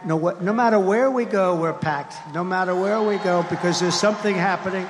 No matter where we go, we're packed. No matter where we go, because there's something happening.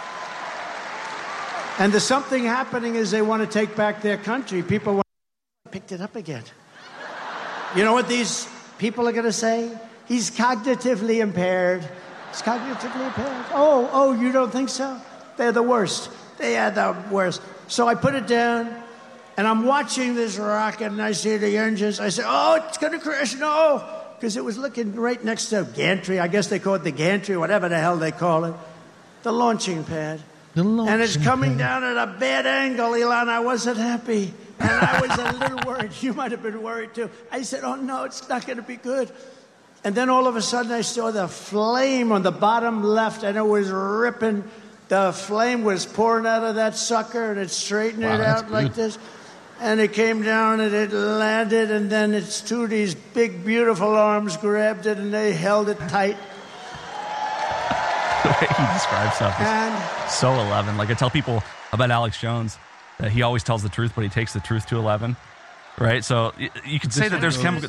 And the something happening is they want to take back their country. People want to pick it up again. You know what these people are going to say? He's cognitively impaired. He's cognitively impaired. Oh, you don't think so? They're the worst. They are the worst. So I put it down, and I'm watching this rocket, and I see the engines. I say, oh, it's going to crash. No. Because it was looking right next to gantry. I guess they call it the gantry, whatever the hell they call it. The launching pad. And it's coming down at a bad angle, Elon. I wasn't happy. And I was a little worried. You might have been worried, too. I said, oh, no, it's not going to be good. And then all of a sudden, I saw the flame on the bottom left, and it was ripping. The flame was pouring out of that sucker, and it straightened it out like this. And it came down, and it landed, and then it's two of these big, beautiful arms grabbed it, and they held it tight. The way he describes stuff is so 11. Like I tell people about Alex Jones that he always tells the truth, but he takes the truth to 11. Right, so you could say that there's chemical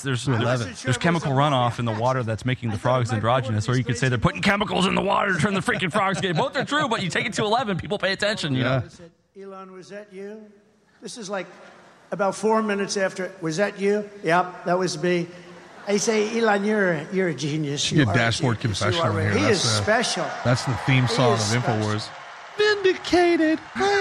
runoff in the water that's making the frogs androgynous, or you could say they're putting chemicals in the water to turn the freaking frogs gay. Both are true, but you take it to 11, people pay attention. You know. Elon, was that you? This is like about 4 minutes after. Was that you? Yep, that was me. I say, Elon, you're a genius. You get dashboard confessional here. He is special. That's the theme song of InfoWars. Vindicated.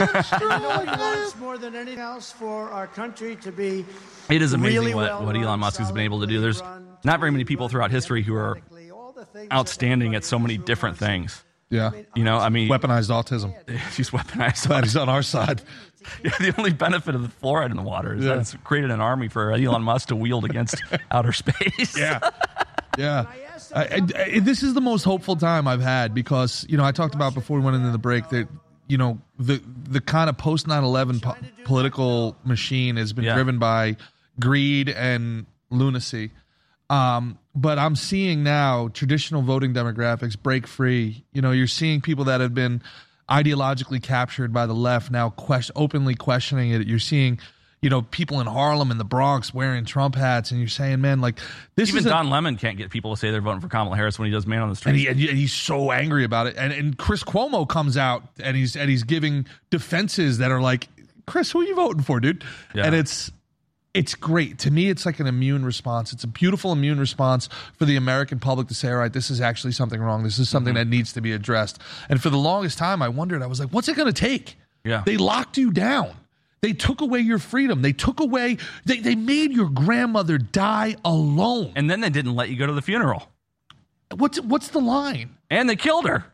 Wants more than anything else for our country to be. It is amazing what Elon Musk has been able to do. There's not very many people throughout history who are outstanding at so many different things. Yeah. You know, I mean, weaponized autism. He's weaponized. Glad he's on our side. Yeah, the only benefit of the fluoride in the water is that it's created an army for Elon Musk to wield against outer space. Yeah. Yeah. This is the most hopeful time I've had because, you know, I talked about before we went into the break that, you know, the kind of post 9/11 political machine has been driven by greed and lunacy. But I'm seeing now traditional voting demographics break free. You know, you're seeing people that have been ideologically captured by the left now openly questioning it. You're seeing, you know, people in Harlem and the Bronx wearing Trump hats, and you're saying, man, like this. Even Don Lemon can't get people to say they're voting for Kamala Harris when he does Man on the Street, and he's so angry about it. And Chris Cuomo comes out and he's giving defenses that are like, Chris, who are you voting for, dude? Yeah. And it's great. To me, it's like an immune response. It's a beautiful immune response for the American public to say, all right, this is actually something wrong. This is something that needs to be addressed. And for the longest time, I wondered, I was like, what's it going to take? Yeah. They locked you down. They took away your freedom. They took away, they made your grandmother die alone. And then they didn't let you go to the funeral. What's the line? And they killed her.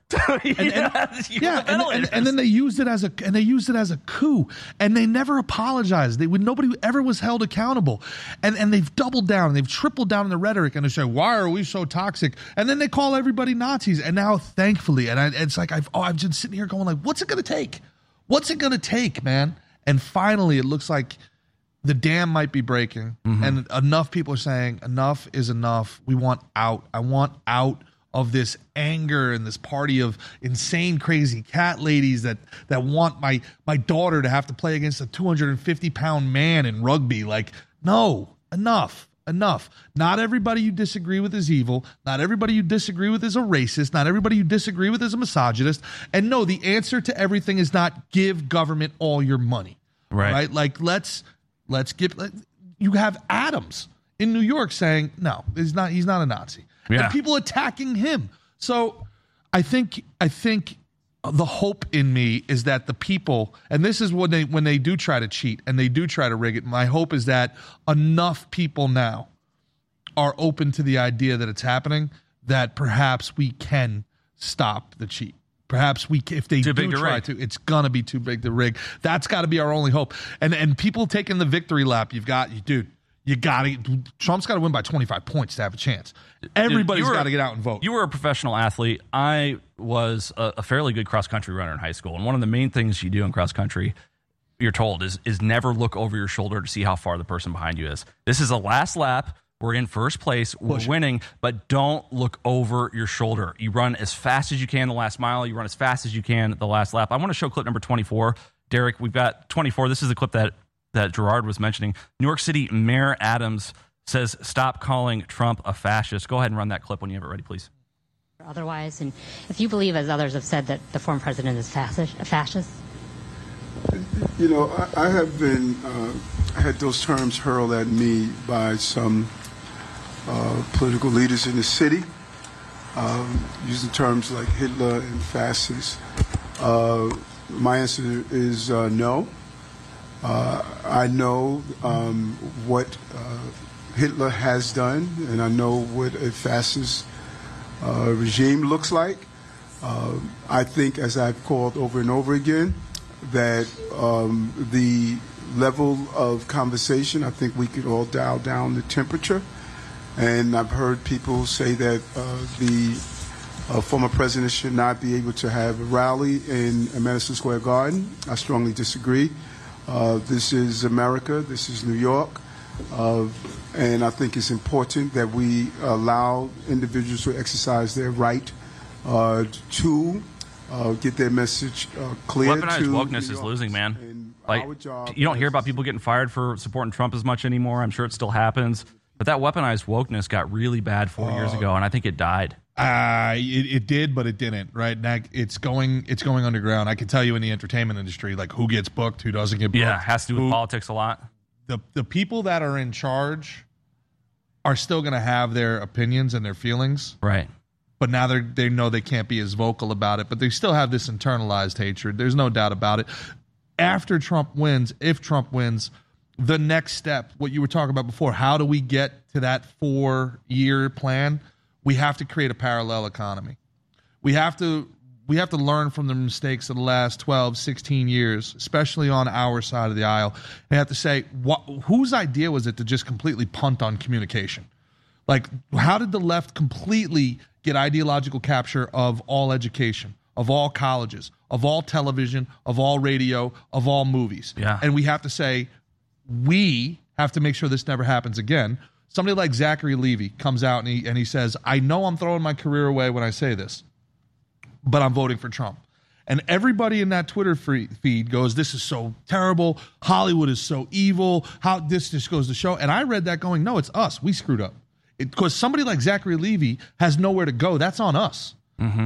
And then they used it as a coup, and they never apologized. Nobody ever was held accountable, and they've doubled down and they've tripled down in the rhetoric, and they say, why are we so toxic? And then they call everybody Nazis, and now thankfully, it's like I've been sitting here going like, what's it going to take? What's it going to take, man? And finally, it looks like the dam might be breaking, and enough people are saying enough is enough. We want out. I want out of this anger and this party of insane, crazy cat ladies that want my daughter to have to play against a 250-pound man in rugby. Like, no, enough. Not everybody you disagree with is evil. Not everybody you disagree with is a racist. Not everybody you disagree with is a misogynist. And no, the answer to everything is not give government all your money. Right? Like, let's give. You have Adams in New York saying, no, he's not a Nazi. Yeah. And people attacking him. So I think the hope in me is that the people, and this is when they do try to cheat and they do try to rig it, my hope is that enough people now are open to the idea that it's happening, that perhaps we can stop the cheat. Perhaps if they do try to, it's going to be too big to rig. That's got to be our only hope. And people taking the victory lap, Trump's got to win by 25 points to have a chance. Everybody's got to get out and vote. You were a professional athlete. I was a fairly good cross-country runner in high school. And one of the main things you do in cross-country, you're told, is never look over your shoulder to see how far the person behind you is. This is the last lap. We're in first place. We're winning, but don't look over your shoulder. You run as fast as you can the last mile. You run as fast as you can the last lap. I want to show clip number 24. Derek, we've got 24. This is the clip that Gerard was mentioning. New York City Mayor Adams says, stop calling Trump a fascist. Go ahead and run that clip when you have it ready, please. Otherwise, and if you believe, as others have said, that the former president is a fascist? You know, I have been, I had those terms hurled at me by some political leaders in the city, using terms like Hitler and fascist. My answer is no. I know what Hitler has done, and I know what a fascist regime looks like. I think, as I've called over and over again, that the level of conversation, I think we could all dial down the temperature. And I've heard people say that the former president should not be able to have a rally in Madison Square Garden. I strongly disagree. This is America. This is New York. And I think it's important that we allow individuals to exercise their right to get their message clear. Weaponized wokeness is losing, man. Like, you don't hear about people getting fired for supporting Trump as much anymore. I'm sure it still happens. But that weaponized wokeness got really bad 4 years ago, and I think it died. It did, but it didn't, right? It's going underground. I can tell you in the entertainment industry, like who gets booked, who doesn't get booked. Yeah, it has to do with politics a lot. The people that are in charge are still going to have their opinions and their feelings. Right. But now they know they can't be as vocal about it, but they still have this internalized hatred. There's no doubt about it. After Trump wins, if Trump wins, the next step, what you were talking about before, how do we get to that 4-year plan? We have to create a parallel economy. We have to learn from the mistakes of the last 12, 16 years, especially on our side of the aisle. And have to say, whose idea was it to just completely punt on communication? Like, how did the left completely get ideological capture of all education, of all colleges, of all television, of all radio, of all movies? Yeah. And we have to say, we have to make sure this never happens again. Somebody like Zachary Levy comes out and he says, I know I'm throwing my career away when I say this, but I'm voting for Trump. And everybody in that Twitter feed goes, this is so terrible. Hollywood is so evil. How this just goes to show. And I read that going, no, it's us. We screwed up. Because somebody like Zachary Levy has nowhere to go. That's on us. Mm-hmm.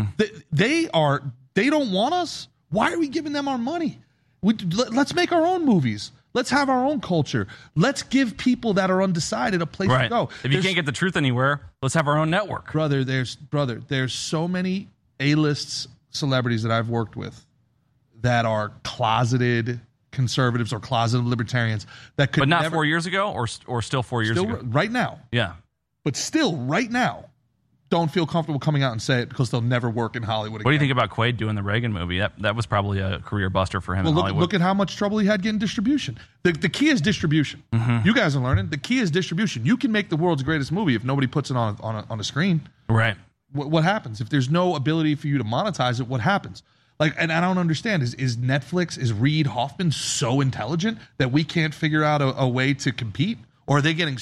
They don't want us. Why are we giving them our money? Let's make our own movies. Let's have our own culture. Let's give people that are undecided a place to go. If you can't get the truth anywhere, let's have our own network. Brother, there's so many A-list celebrities that I've worked with that are closeted conservatives or closeted libertarians that could. But not 4 years ago, or still 4 years ago. Right now. Yeah. But still, right now, don't feel comfortable coming out and say it because they'll never work in Hollywood again. What do you think about Quaid doing the Reagan movie? That was probably a career buster for him in Hollywood. Look at how much trouble he had getting distribution. The key is distribution. Mm-hmm. You guys are learning. The key is distribution. You can make the world's greatest movie if nobody puts it on a screen. Right. What happens? If there's no ability for you to monetize it, what happens? Like, and I don't understand. Is Netflix, is Reid Hoffman so intelligent that we can't figure out a way to compete? Or are they getting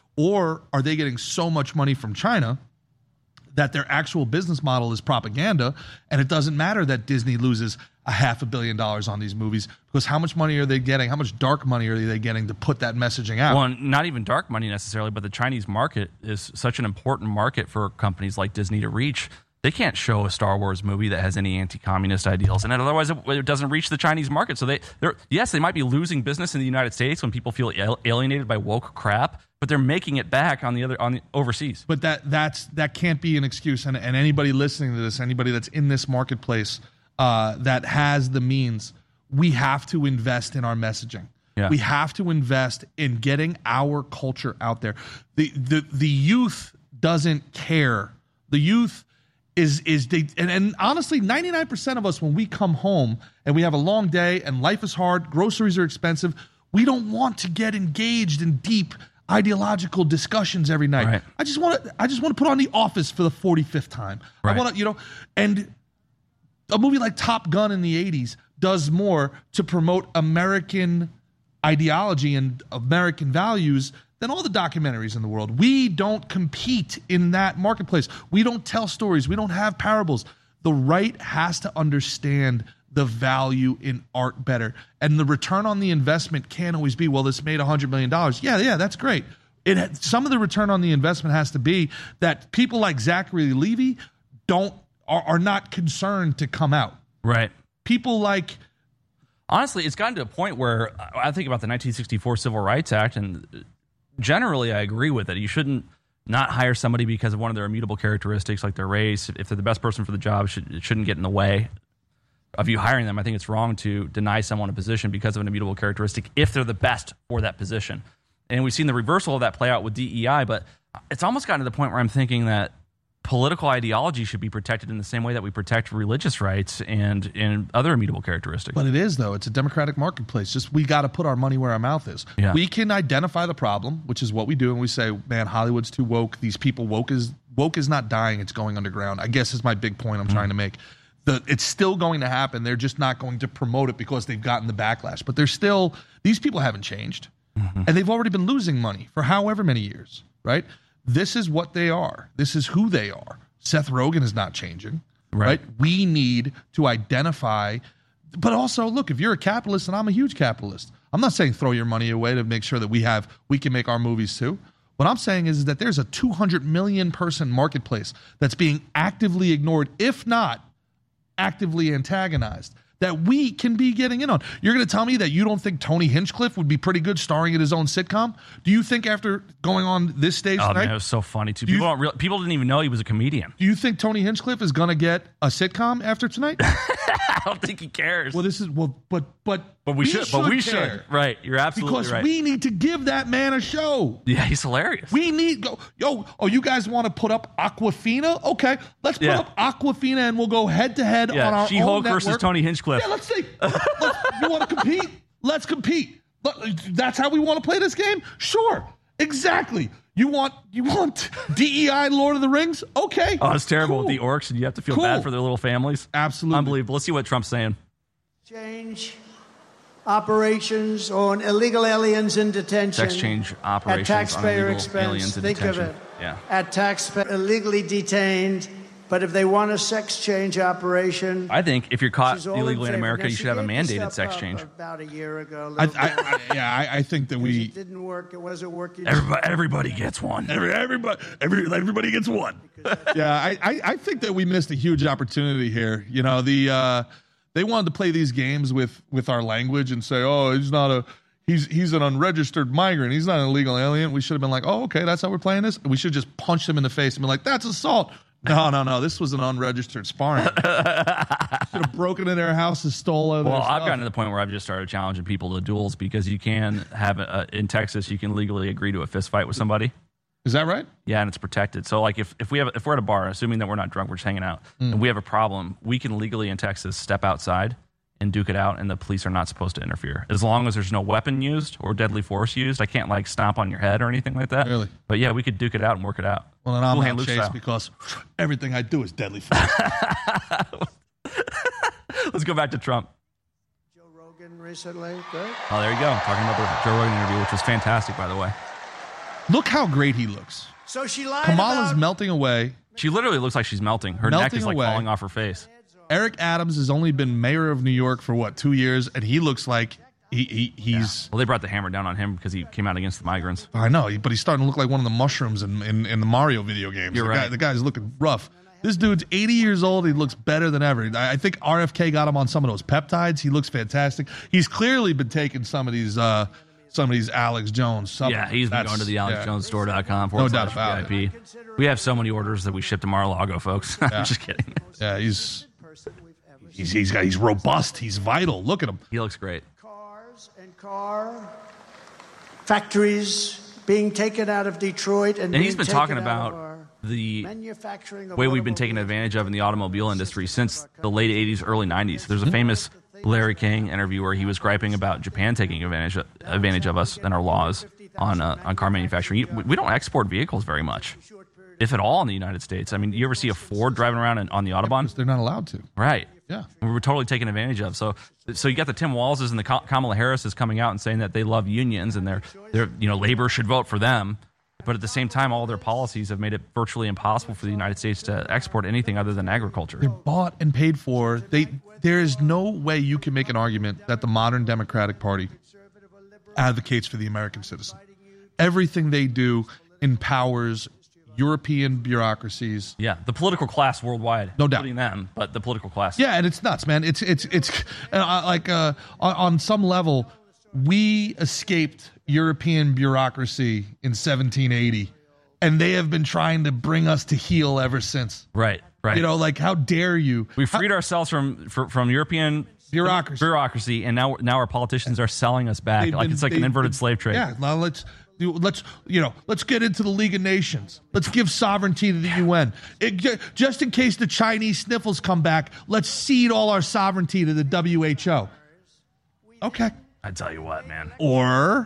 so much money from China that their actual business model is propaganda, and it doesn't matter that Disney loses $500 million on these movies, because how much money are they getting? How much dark money are they getting to put that messaging out? Well, not even dark money necessarily, but the Chinese market is such an important market for companies like Disney to reach. They can't show a Star Wars movie that has any anti-communist ideals in it. Otherwise, it doesn't reach the Chinese market. So they might be losing business in the United States when people feel alienated by woke crap, but they're making it back on the overseas. But that can't be an excuse. And anybody listening to this, anybody that's in this marketplace that has the means, we have to invest in our messaging. Yeah. We have to invest in getting our culture out there. The youth doesn't care. The youth and honestly, 99% of us, when we come home and we have a long day and life is hard, groceries are expensive, we don't want to get engaged in deep ideological discussions every night. Right. I just want to put on The Office for the 45th time. Right. I want to, and a movie like Top Gun in the 80s does more to promote American ideology and American values than all the documentaries in the world. We don't compete in that marketplace. We don't tell stories. We don't have parables. The right has to understand the value in art better. And the return on the investment can't always be, well, this made $100 million. Yeah, that's great. Some of the return on the investment has to be that people like Zachary Levy are not concerned to come out. Right. People like... Honestly, it's gotten to a point where I think about the 1964 Civil Rights Act, and generally I agree with it. You shouldn't not hire somebody because of one of their immutable characteristics, like their race. If they're the best person for the job, it shouldn't get in the way of you hiring them. I think it's wrong to deny someone a position because of an immutable characteristic if they're the best for that position. And we've seen the reversal of that play out with DEI, but it's almost gotten to the point where I'm thinking that political ideology should be protected in the same way that we protect religious rights and other immutable characteristics. But it is, though. It's a democratic marketplace. Just we got to put our money where our mouth is. Yeah. We can identify the problem, which is what we do, and we say, man, Hollywood's too woke. These people, woke is not dying. It's going underground, I guess is my big point I'm trying to make. It's still going to happen. They're just not going to promote it because they've gotten the backlash. But these people haven't changed. And they've already been losing money for however many years, right? This is what they are. This is who they are. Seth Rogen is not changing, right? We need to identify, but also, look, if you're a capitalist, and I'm a huge capitalist, I'm not saying throw your money away to make sure that we can make our movies too. What I'm saying is that there's a 200 million person marketplace that's being actively ignored, if not actively antagonized, that we can be getting in on. You're going to tell me that you don't think Tony Hinchcliffe would be pretty good starring in his own sitcom? Do you think after going on this stage tonight... Man, it was so funny, too. People didn't even know he was a comedian. Do you think Tony Hinchcliffe is going to get a sitcom after tonight? I don't think he cares. Well, But we should. Right. You're absolutely because right. We need to give that man a show. Yeah, he's hilarious. We need you guys want to put up Aquafina? Okay, let's put up Aquafina and we'll go head to head on our She-Hulk own versus network. Tony Hinchcliffe. Yeah, let's see. You want to compete? Let's compete. That's how we want to play this game? Sure. Exactly. You want DEI Lord of the Rings? Okay. Oh, it's terrible Cool. with the orcs, and you have to feel bad for their little families. Absolutely. Unbelievable. Let's see what Trump's saying. Change operations on illegal aliens in detention. Sex change operations at taxpayer on illegal expense. aliens in Think detention. of it. Yeah. At taxpayer illegally detained. But if they want a sex change operation, I think if you're caught she's all illegally in favor. America, Now, you she should have a gave this mandated up sex change. About a year ago. I think that we... It didn't work. It wasn't working. Everybody gets one. Everybody gets one. Yeah, I think that we missed a huge opportunity here. You know, they wanted to play these games with our language and say, oh, he's an unregistered migrant. He's not an illegal alien. We should have been like, oh, okay, that's how we're playing this. We should just punch them in the face and be like, that's assault. No. This was an unregistered sparring. Should have broken into their house and stole their stuff. I've gotten to the point where I've just started challenging people to duels because you can have in Texas, you can legally agree to a fist fight with somebody. Is that right? Yeah, and it's protected. So, like, if we're at a bar, assuming that we're not drunk, we're just hanging out, and we have a problem, we can legally in Texas step outside and duke it out, and the police are not supposed to interfere as long as there's no weapon used or deadly force used. I can't like stomp on your head or anything like that. Really? But yeah, we could duke it out and work it out. Well, then I'm Cool hand, out loose chase style. because everything I do is deadly force. Let's go back to Trump. Joe Rogan recently. Good. Oh, there you go. Talking about the Joe Rogan interview, which was fantastic, by the way. Look how great he looks. So she lied Kamala's about melting away. She literally looks like she's melting. Her neck Melting is like away. falling off her face. Eric Adams has only been mayor of New York for 2 years, and he looks like he's. Well, they brought the hammer down on him because he came out against the migrants. I know, but he's starting to look like one of the mushrooms in the Mario video games. You're right. The guy's looking rough. This dude's 80 years old. He looks better than ever. I think RFK got him on some of those peptides. He looks fantastic. He's clearly been taking some of these Alex Jones supplements. Yeah, he's been going to the AlexJonesStore.com. No doubt about VIP. We have so many orders that we ship to Mar-a-Lago, folks. I'm just kidding. Yeah, he's robust. He's vital. Look at him. He looks great. cars and car factories being taken out of Detroit and he's been being talking taken out of about our the manufacturing of way we've been taken automobiles. advantage of in the automobile industry since the late 80s, early 90s. There's a famous Larry King interview where he was griping about Japan taking advantage of us and our laws on car manufacturing. We don't export vehicles very much, if at all, in the United States. I mean, you ever see a Ford driving around on the Autobahn? They're not allowed to. Right. Yeah. We were totally taken advantage of. So you got the Tim Walz's and the Kamala Harris's coming out and saying that they love unions and their labor should vote for them. But at the same time, all their policies have made it virtually impossible for the United States to export anything other than agriculture. They're bought and paid for. There is no way you can make an argument that the modern Democratic Party advocates for the American citizen. Everything they do empowers European bureaucracies. Yeah, the political class worldwide, No doubt. including them, but the political class. Yeah, and it's nuts, man. It's on some level, we escaped European bureaucracy in 1780, and they have been trying to bring us to heel ever since. Right. Like, how dare you? We freed ourselves from European bureaucracy, and now our politicians are selling us back. It's like an inverted slave trade. Yeah, now let's get into the League of Nations. Let's give sovereignty to the UN. Just in case the Chinese sniffles come back, let's cede all our sovereignty to the WHO. Okay. I tell you what, man. Or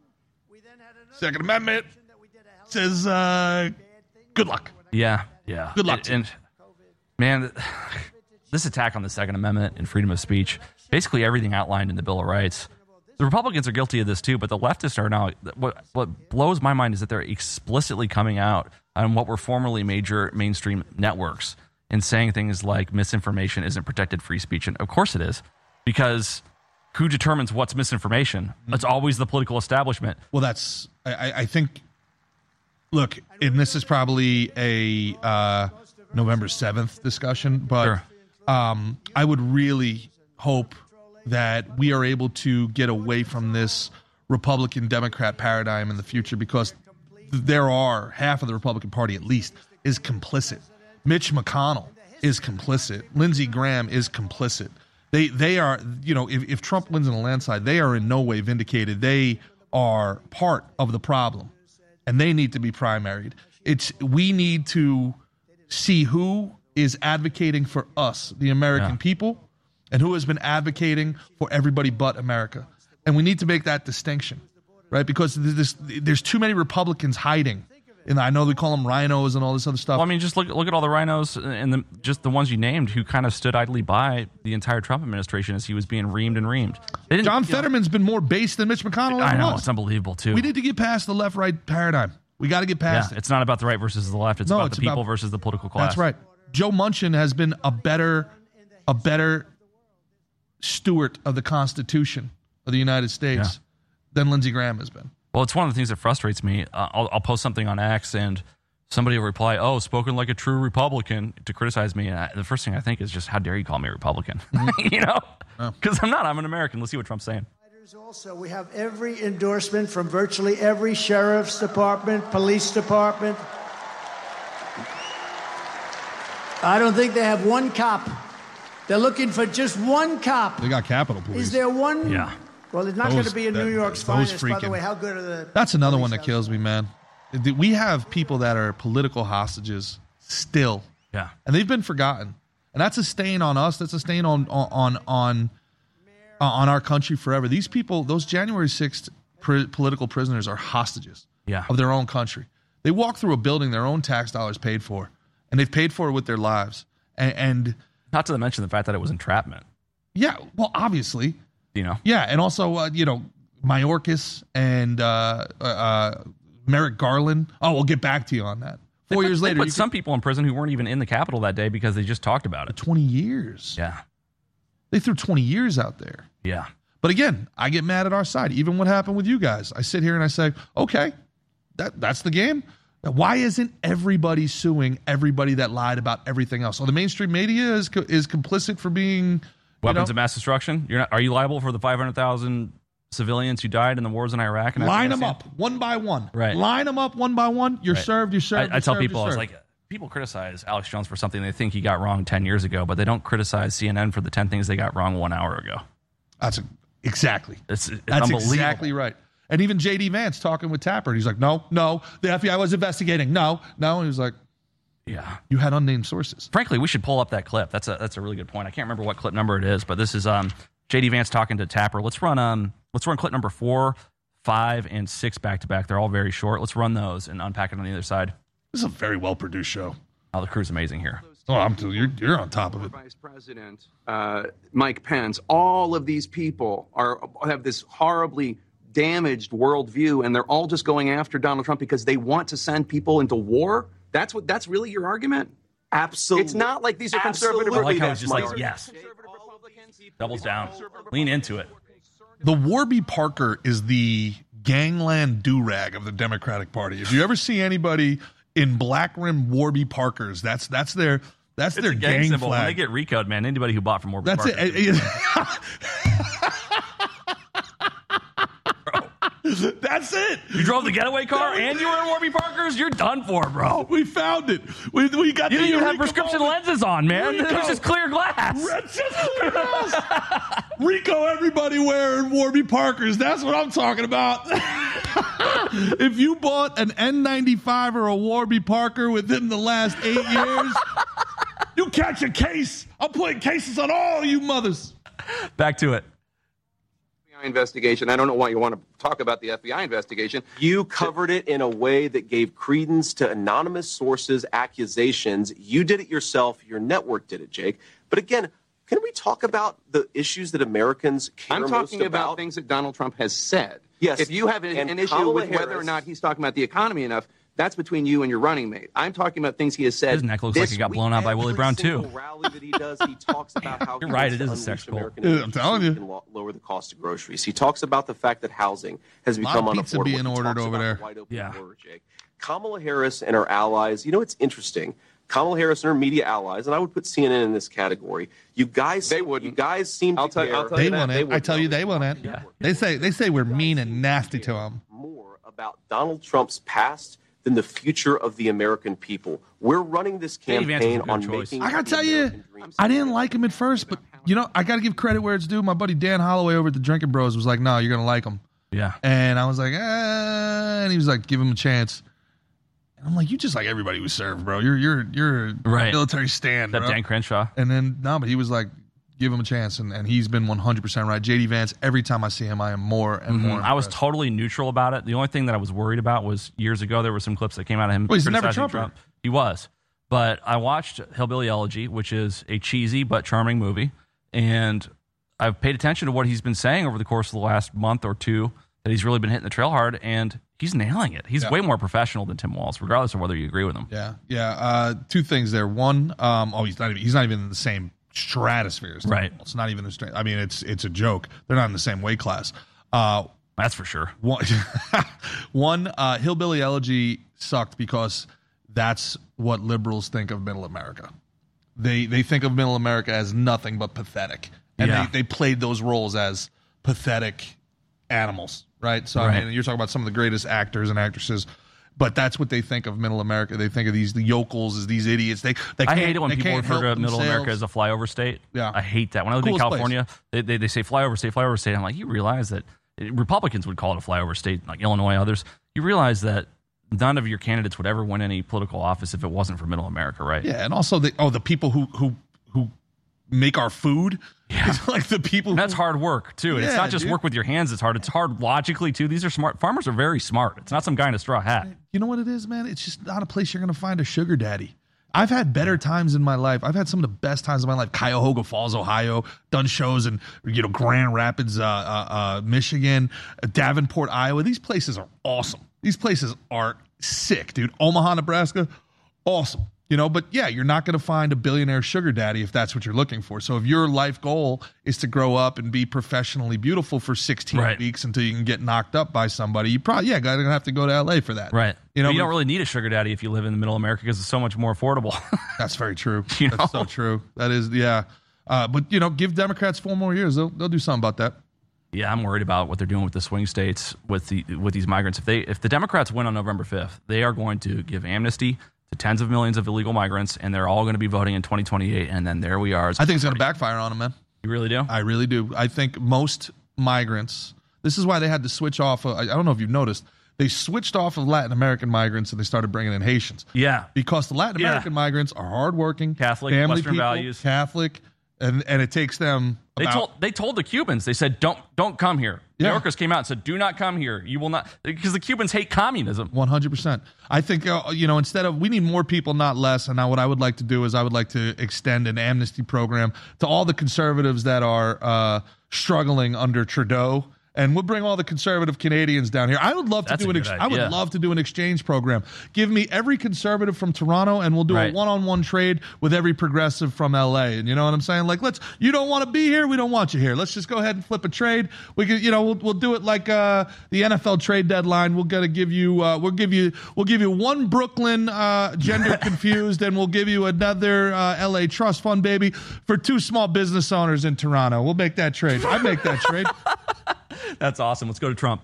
Second Amendment says, good luck. Yeah. Good luck. And man, this attack on the Second Amendment and freedom of speech, basically everything outlined in the Bill of Rights. The Republicans are guilty of this too, but the leftists are now. What blows my mind is that they're explicitly coming out on what were formerly major mainstream networks and saying things like misinformation isn't protected free speech. And of course it is, because who determines what's misinformation? It's always the political establishment. Well, I think, look, and this is probably a November 7th discussion, but Sure. I would really hope that we are able to get away from this Republican-Democrat paradigm in the future, because there are half of the Republican Party, at least, is complicit. Mitch McConnell is complicit. Lindsey Graham is complicit. They are, if Trump wins in a landslide, they are in no way vindicated. They are part of the problem, and they need to be primaried. We need to see who is advocating for us, the American people, and who has been advocating for everybody but America. And we need to make that distinction, right? Because there's too many Republicans hiding. And I know they call them rhinos and all this other stuff. Well, I mean, just look at all the rhinos and just the ones you named who kind of stood idly by the entire Trump administration as he was being reamed and reamed. John Fetterman's been more based than Mitch McConnell. I know, it's unbelievable too. We need to get past the left-right paradigm. We got to get past it. It's not about the right versus the left. It's about the people versus the political class. That's right. Joe Manchin has been a better steward of the Constitution of the United States than Lindsey Graham has been. Well, it's one of the things that frustrates me. I'll post something on X and somebody will reply, "Oh, spoken like a true Republican," to criticize me. And the first thing I think is just, how dare you call me a Republican? Because I'm not. I'm an American. Let's see what Trump's saying. Also, we have every endorsement from virtually every sheriff's department, police department. I don't think they have one cop. They're looking for just one cop. They got Capitol Police. Is there one? Yeah. Well, it's not going to be in New York's finest, by the way. How good are the... That's another one that kills me, man. We have people that are political hostages still. Yeah. And they've been forgotten. And that's a stain on us. That's a stain on our country forever. These people, those January 6th political prisoners, are hostages of their own country. They walk through a building their own tax dollars paid for, and they've paid for it with their lives. And not to mention the fact that it was entrapment. Yeah, well, obviously. Yeah, and also, Mayorkas and Merrick Garland. Oh, we'll get back to you on that. 4 years later. They put some people in prison who weren't even in the Capitol that day because they just talked about it. 20 years. Yeah. They threw 20 years out there. Yeah. But again, I get mad at our side. Even what happened with you guys. I sit here and I say, okay, that's the game. Why isn't everybody suing everybody that lied about everything else? So the mainstream media is complicit for being weapons of mass destruction. Are you liable for the 500,000 civilians who died in the wars in Iraq? And line them up one by one. Right. Line them up one by one. You're served. You're served. I tell people, I was like, people criticize Alex Jones for something they think he got wrong 10 years ago, but they don't criticize CNN for the 10 things they got wrong 1 hour ago. Exactly. That's unbelievable. Exactly right. And even J.D. Vance talking with Tapper, he's like, no, the FBI was investigating. No. And he was like, yeah, you had unnamed sources. Frankly, we should pull up that clip. That's a really good point. I can't remember what clip number it is, but this is J.D. Vance talking to Tapper. Let's run clip number 4, 5, and 6 back to back. They're all very short. Let's run those and unpack it on the other side. This is a very well produced show. Oh, the crew's amazing here. Oh, you're on top of it. Vice President Mike Pence. All of these people have this horribly damaged worldview, and they're all just going after Donald Trump because they want to send people into war. That's really your argument? Absolutely. It's not like these are conservative. I like how it's just like, yes. Doubles down. Lean into it. The Warby Parker is the gangland do-rag of the Democratic Party. If you ever see anybody in black rim Warby Parkers, that's their gang symbol. flag. When they get recode, man, anybody who bought from Warby That's Parker. it. That's it. You drove the getaway car and you were in Warby Parkers? You're done for, bro. We found it. We got You the didn't even have Eureka prescription moment. lenses on, man. It Rico. was just clear glass. It's just clear glass. Rico, everybody wearing Warby Parkers. That's what I'm talking about. If you bought an N95 or a Warby Parker within the last 8 years, you catch a case. I'm putting cases on all you mothers. Back to it. Investigation. I don't know why you want to talk about the FBI investigation. You covered it in a way that gave credence to anonymous sources' accusations. You did it yourself. Your network did it, Jake. But again, can we talk about the issues that Americans care I'm most talking about about? things that Donald Trump has said. Yes. If you have And an issue Kamala with whether or Harris- not he's talking about the economy enough, that's between you and your running mate. I'm talking about things he has said. His neck looks like this he got week. blown out by Willie Every Brown, single too. rally that he does, he talks about how You're he right, wants it to is a sex unleash cult. American Yeah, I'm innovation telling you. and lower the cost of groceries. He talks about the fact that housing has lot become of pizza unaffordable. being He ordered talks over about there. the wide open Yeah. border, Jake. Kamala Harris and her allies, it's interesting. Kamala Harris and her media allies, and I would put CNN in this category. You guys, They wouldn't. You guys seem to care. I'll tell They you that, won't. they I tell you, they won't. Yeah. They say we're mean and nasty to them. More about Donald Trump's past than the future of the American people. We're running this Dave Vance was a campaign good on choice. making I gotta the tell you, American dream I didn't like him at first, but I gotta give credit where it's due. My buddy Dan Holloway over at the Drinking Bros was like, "No, you're gonna like him," Yeah. and I was like, and he was like, "Give him a chance." And I'm like, "You just like everybody we serve, bro. You're a Right. military stand, That bro." Dan Crenshaw. And then but he was like, "Give him a chance," and he's been 100% right. JD Vance, every time I see him, I am more and more. I was impressed. totally neutral about it. The only thing that I was worried about was years ago there were some clips that came out of him. Well, he's never criticizing Trumper. He was. But I watched Hillbilly Elegy, which is a cheesy but charming movie, and I've paid attention to what he's been saying over the course of the last month or two, that he's really been hitting the trail hard, and he's nailing it. He's way more professional than Tim Walz, regardless of whether you agree with him. Yeah. Two things there. One, he's not even in the same stratosphere as Tim Right. Walz. It's not even it's a joke. They're not in the same weight class. That's for sure. One, Hillbilly Elegy sucked because that's what liberals think of middle America. They think of middle America as nothing but pathetic. And Yeah. they played those roles as pathetic animals, right? So, Right. I mean, you're talking about some of the greatest actors and actresses, but that's what they think of middle America. They think of the yokels as these idiots. They I can't, hate it when they people can't refer to help Middle America themselves. as a flyover state. Yeah. I hate that. When I lived in Coolest California, they say flyover state. I'm like, you realize that Republicans would call it a flyover state, like Illinois, others. You realize that none of your candidates would ever win any political office if it wasn't for Middle America, right? Yeah, and also the people who make our food. Yeah. It's like the people. And that's hard work too. And it's Yeah, not just dude. work with your hands. It's hard. It's hard logically too. These are smart farmers. Are very smart. It's not some guy in a straw hat. You know what it is, man? It's just not a place you're going to find a sugar daddy. I've had better times in my life. I've had some of the best times in my life. Cuyahoga Falls, Ohio. Done shows in Grand Rapids, Michigan, Davenport, Iowa. These places are awesome. These places are sick, dude. Omaha, Nebraska, awesome. But yeah, you're not going to find a billionaire sugar daddy if that's what you're looking for. So if your life goal is to grow up and be professionally beautiful for 16 Right. weeks until you can get knocked up by somebody, you probably going to have to go to LA for that. Right. You But you but- don't really need a sugar daddy if you live in the Middle America because it's so much more affordable. That's very true. You That's know? so true. That is, yeah. But give Democrats 4 more years. They'll do something about that. Yeah, I'm worried about what they're doing with the swing states with these migrants. If the Democrats win on November 5th, they are going to give amnesty to tens of millions of illegal migrants, and they're all going to be voting in 2028. And then there we are. I think it's going to backfire on them, man. You really do? I really do. I think most migrants. This is why they had to switch off. I don't know if you've noticed. They switched off of Latin American migrants and they started bringing in Haitians. Yeah. Because the Latin Yeah. American migrants are hardworking, Catholic, family Western people, values. Catholic, and it takes them. They told the Cubans, they said, don't come here. Yeah. New Yorkers came out and said, do not come here. You will not, because the Cubans hate communism. 100%. I think, instead of, we need more people, not less. And now what I would like to do is I would like to extend an amnesty program to all the conservatives that are struggling under Trudeau and we'll bring all the conservative Canadians down here. I would love to That's do a an good I would idea. love to do an exchange program. Give me every conservative from Toronto, and we'll do a Right. one-on-one trade with every progressive from LA. And you know what I'm saying? Like, you don't want to be here, we don't want you here. Let's just go ahead and flip a trade. We could, we'll do it like the NFL trade deadline. We'll give you one Brooklyn gender confused, and we'll give you another LA trust fund, baby, for 2 small business owners in Toronto. We'll make that trade. I'd make that trade. That's awesome. Let's go to Trump.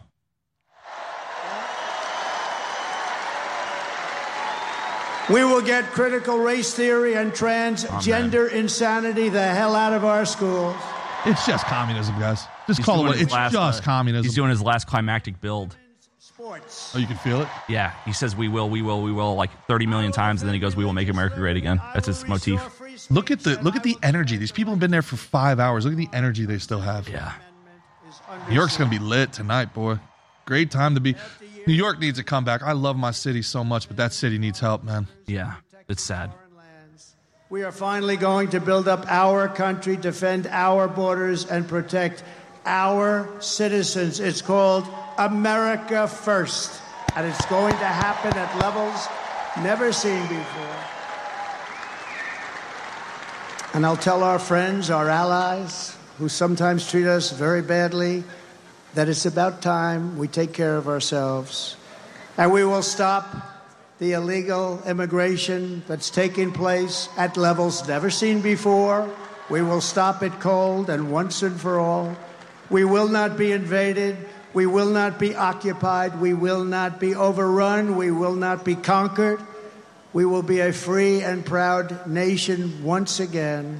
We will get critical race theory and transgender insanity the hell out of our schools. It's just communism, guys. Just He's call it doing what his it's last, just communism. He's doing his last climactic build. Sports. Oh, you can feel it? Yeah, he says we will, like 30 million times, and then he goes, we will make America great again. That's his motif. Look at the energy. These people have been there for 5 hours. Look at the energy they still have. Yeah. New York's going to be lit tonight, boy. Great time to be. New York needs a comeback. I love my city so much, but that city needs help, man. Yeah, it's sad. We are finally going to build up our country, defend our borders, and protect our citizens. It's called America First, and it's going to happen at levels never seen before. And I'll tell our friends, our allies, who sometimes treat us very badly, that it's about time we take care of ourselves. And we will stop the illegal immigration that's taking place at levels never seen before. We will stop it cold and once and for all. We will not be invaded. We will not be occupied. We will not be overrun. We will not be conquered. We will be a free and proud nation once again.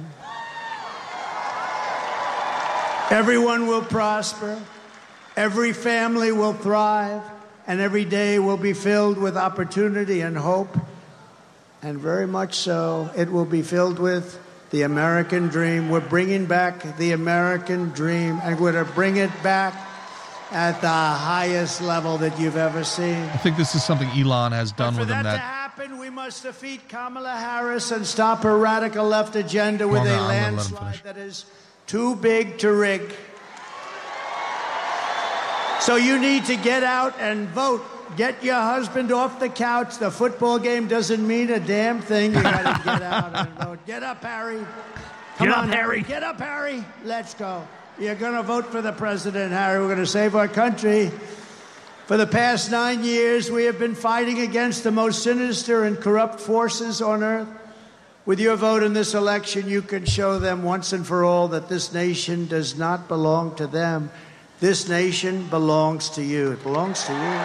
Everyone will prosper. Every family will thrive. And every day will be filled with opportunity and hope. And very much so, it will be filled with the American dream. We're bringing back the American dream, and we're going to bring it back at the highest level that you've ever seen. I think this is something Elon has done with him. For that to happen, we must defeat Kamala Harris and stop her radical left agenda with a landslide that is too big to rig. So you need to get out and vote. Get your husband off the couch. The football game doesn't mean a damn thing. You got to get out and vote. Get up, Harry. Come on, Harry. Get up, Harry. Let's go. You're going to vote for the president, Harry. We're going to save our country. For the past 9 years, we have been fighting against the most sinister and corrupt forces on earth. With your vote in this election, you can show them once and for all that this nation does not belong to them. This nation belongs to you. It belongs to you.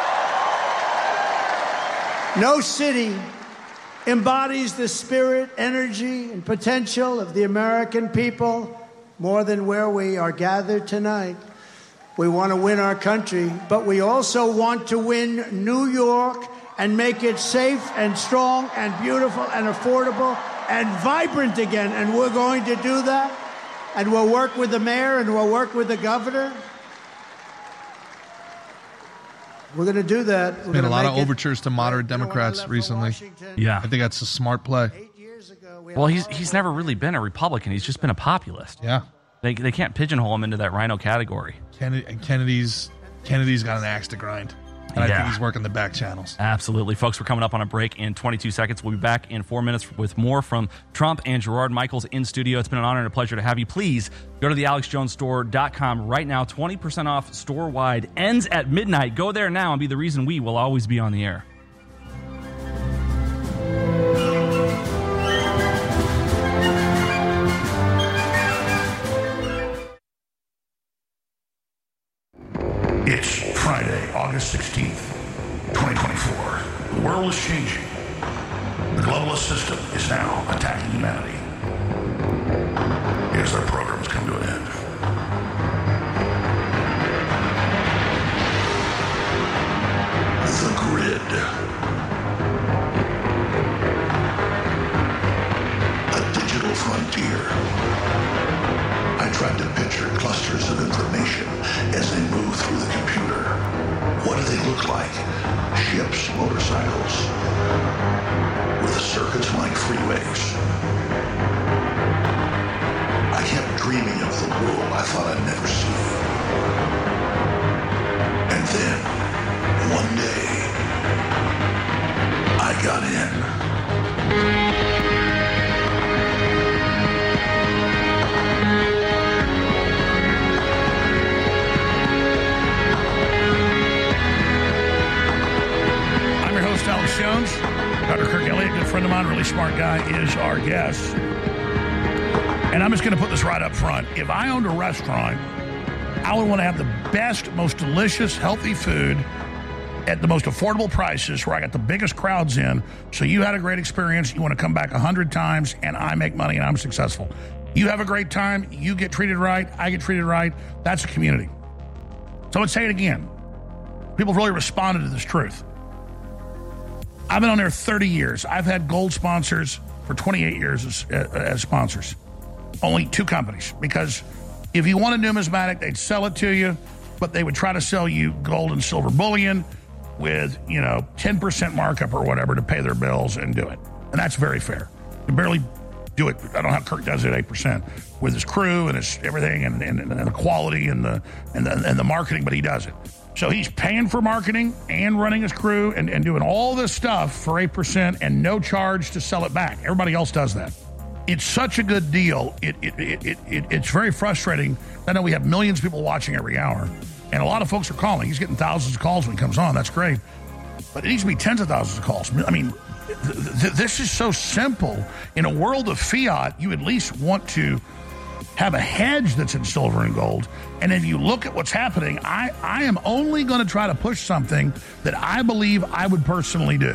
No city embodies the spirit, energy, and potential of the American people more than where we are gathered tonight. We want to win our country, but we also want to win New York and make it safe and strong and beautiful and affordable and vibrant again. And we're going to do that. And we'll work with the mayor and we'll work with the governor. We're going to do that. There's been a lot of overtures to moderate Democrats recently. Yeah. I think that's a smart play. Well, he's never really been a Republican. He's just been a populist. Yeah. They can't pigeonhole him into that rhino category. Kennedy's got an axe to grind. And I think he's working the back channels. Absolutely. Folks, we're coming up on a break in 22 seconds. We'll be back in 4 minutes with more from Trump and Gerard Michaels in studio. It's been an honor and a pleasure to have you. Please go to the AlexJonesStore.com right now. 20% off store-wide. Ends at midnight. Go there now and be the reason we will always be on the air. It's Friday, August 16th, 2024. The world is changing. The globalist system is now attacking humanity. As their programs come to an end. The grid. A digital frontier. I tried to picture clusters of information as they move through the computer. What do they look like? Ships, motorcycles, with circuits like freeways. I kept dreaming of the world I thought I'd never see. Jones. Dr. Kirk Elliott, good friend of mine, really smart guy, is our guest. And I'm just going to put this right up front. If I owned a restaurant, I would want to have the best, most delicious, healthy food at the most affordable prices where I got the biggest crowds in. So you had a great experience. You want to come back 100 times, and I make money, and I'm successful. You have a great time. You get treated right. I get treated right. That's a community. So let's say it again. People have really responded to this truth. I've been on there 30 years. I've had gold sponsors for 28 years as sponsors. Only 2 companies. Because if you want a numismatic, they'd sell it to you, but they would try to sell you gold and silver bullion with, 10% markup or whatever to pay their bills and do it. And that's very fair. You barely do it. I don't know how Kirk does it at 8% with his crew and his everything and the quality and the marketing, but he does it. So he's paying for marketing and running his crew and doing all this stuff for 8% and no charge to sell it back. Everybody else does that. It's such a good deal. It's very frustrating. I know we have millions of people watching every hour, and a lot of folks are calling. He's getting thousands of calls when he comes on. That's great. But it needs to be tens of thousands of calls. I mean, this is so simple. In a world of fiat, you at least want to have a hedge that's in silver and gold. And if you look at what's happening, I am only going to try to push something that I believe I would personally do.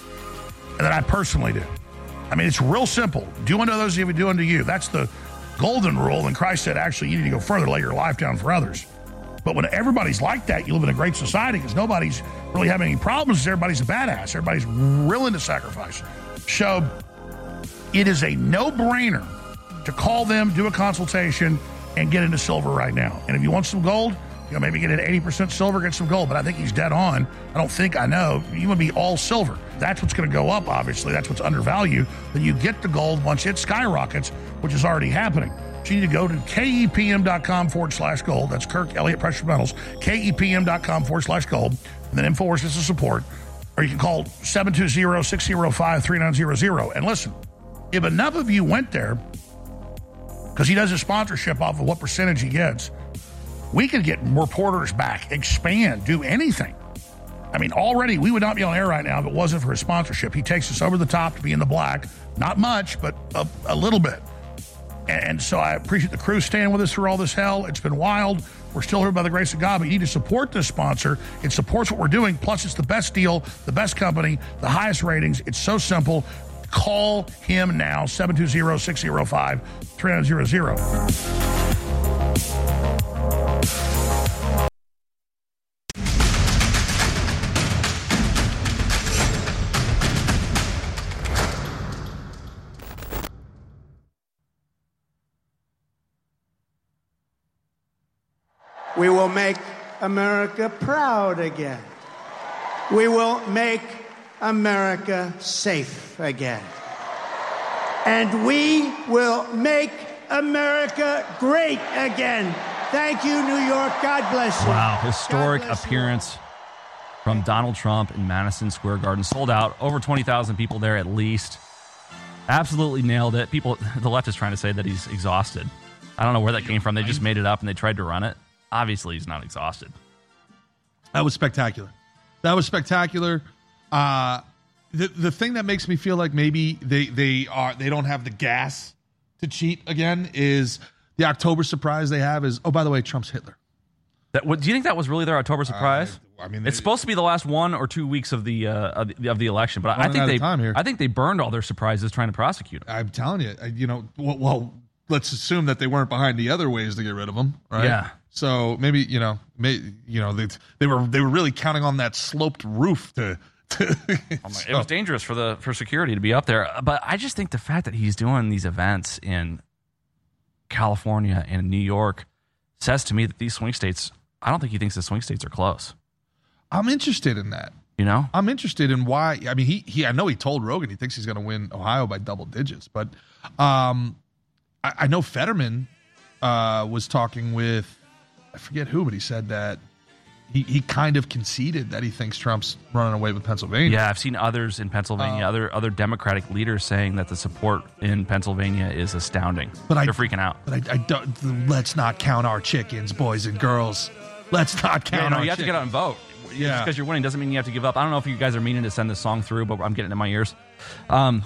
And that I personally do. I mean, it's real simple. Do unto others as you would do unto you. That's the golden rule. And Christ said, actually, you need to go further, lay your life down for others. But when everybody's like that, you live in a great society because nobody's really having any problems. Everybody's a badass. Everybody's willing to sacrifice. So it is a no-brainer to call them, do a consultation, and get into silver right now. And if you want some gold, maybe get an 80% silver, get some gold. But I think he's dead on. I know. You would be all silver. That's what's going to go up, obviously. That's what's undervalued. Then you get the gold once it skyrockets, which is already happening. So you need to go to kepm.com/gold. That's Kirk Elliott Precious Metals. kepm.com/gold. And then InfoWars is the support. Or you can call 720-605-3900. And listen, if enough of you went there, because he does his sponsorship off of what percentage he gets, we could get reporters back, expand, do anything. I mean, already we would not be on air right now if it wasn't for his sponsorship. He takes us over the top to be in the black. Not much, but a little bit. And so I appreciate the crew staying with us through all this hell. It's been wild. We're still here by the grace of God, but you need to support this sponsor. It supports what we're doing. Plus, it's the best deal, the best company, the highest ratings. It's so simple. Call him now, 720-605-3900. We will make America proud again. We will make America safe again. And we will make America great again. Thank you, New York. God bless you. Wow, historic appearance from Donald Trump in Madison Square Garden. Sold out. Over 20,000 people there at least. Absolutely nailed it. People, the left is trying to say that he's exhausted. I don't know where that came from. They just made it up and they tried to run it. Obviously, he's not exhausted. That was spectacular. The thing that makes me feel like maybe they don't have the gas to cheat again is the October surprise they have is, oh, by the way, Trump's Hitler. Do you think that was really their October surprise? It's supposed to be the last 1 or 2 weeks of the election, but I think they burned all their surprises trying to prosecute him. I'm telling you, well, let's assume that they weren't behind the other ways to get rid of him, right? Yeah. So maybe they were really counting on that sloped roof to. It was dangerous for security to be up there, but I just think the fact that he's doing these events in California and New York says to me that these swing states, I don't think he thinks the swing states are close. I'm interested in that. I'm interested in why. I mean, I know he told Rogan he thinks he's going to win Ohio by double digits, but I know Fetterman was talking with, I forget who, but he said that he kind of conceded that he thinks Trump's running away with Pennsylvania. Yeah, I've seen others in Pennsylvania, other Democratic leaders saying that the support in Pennsylvania is astounding. They're freaking out. But I don't. Let's not count our chickens, boys and girls. Let's not count our you have to get out and vote. Yeah. because you're winning doesn't mean you have to give up. I don't know if you guys are meaning to send this song through, but I'm getting it in my ears. But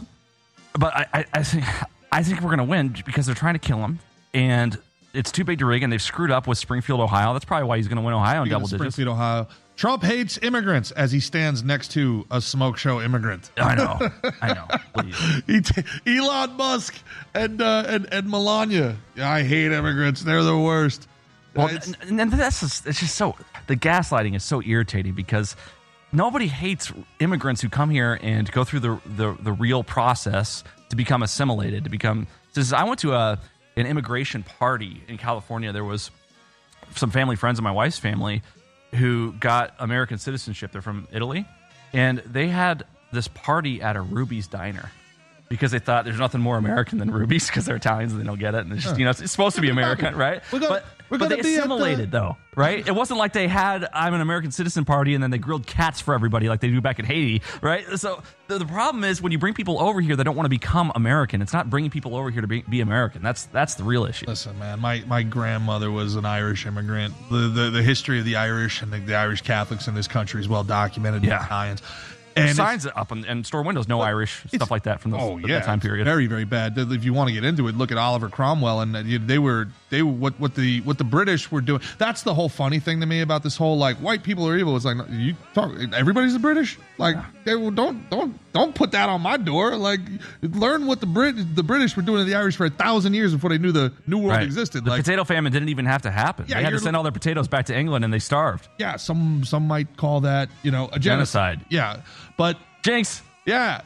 I think we're going to win because they're trying to kill him, and it's too big to rig, and they've screwed up with Springfield, Ohio. That's probably why he's going to win Ohio in double digits. Springfield, Ohio. Trump hates immigrants as he stands next to a smoke show immigrant. I know. Please. Elon Musk and Melania. I hate immigrants. They're the worst. Well, and it's just so, the gaslighting is so irritating because nobody hates immigrants who come here and go through the real process to become assimilated, to become. Since I went to an immigration party in California, there was some family friends of my wife's family who got American citizenship. They're from Italy, and they had this party at a Ruby's Diner because they thought there's nothing more American than Ruby's because they're Italians and they don't get it, and it's just, it's supposed to be American, right? But they assimilated, though, right? It wasn't like they had I'm an American citizen party and then they grilled cats for everybody like they do back in Haiti, right? So the problem is when you bring people over here that don't want to become American, it's not bringing people over here to be American. That's the real issue. Listen, man, my grandmother was an Irish immigrant. The history of the Irish and the Irish Catholics in this country is well documented. Yeah. Italians. And signs up and store windows, no Irish, stuff like that from that time period. Very, very bad. If you want to get into it, look at Oliver Cromwell, and they were what the British were doing. That's the whole funny thing to me about this whole like white people are evil. It's like you talk, everybody's the British. Like don't put that on my door. Like learn what the British were doing to the Irish for 1,000 years before they knew the New World existed. The potato famine didn't even have to happen. Yeah, they had to send all their potatoes back to England, and they starved. Yeah, some might call that a genocide. Yeah. But Jinx. Yeah,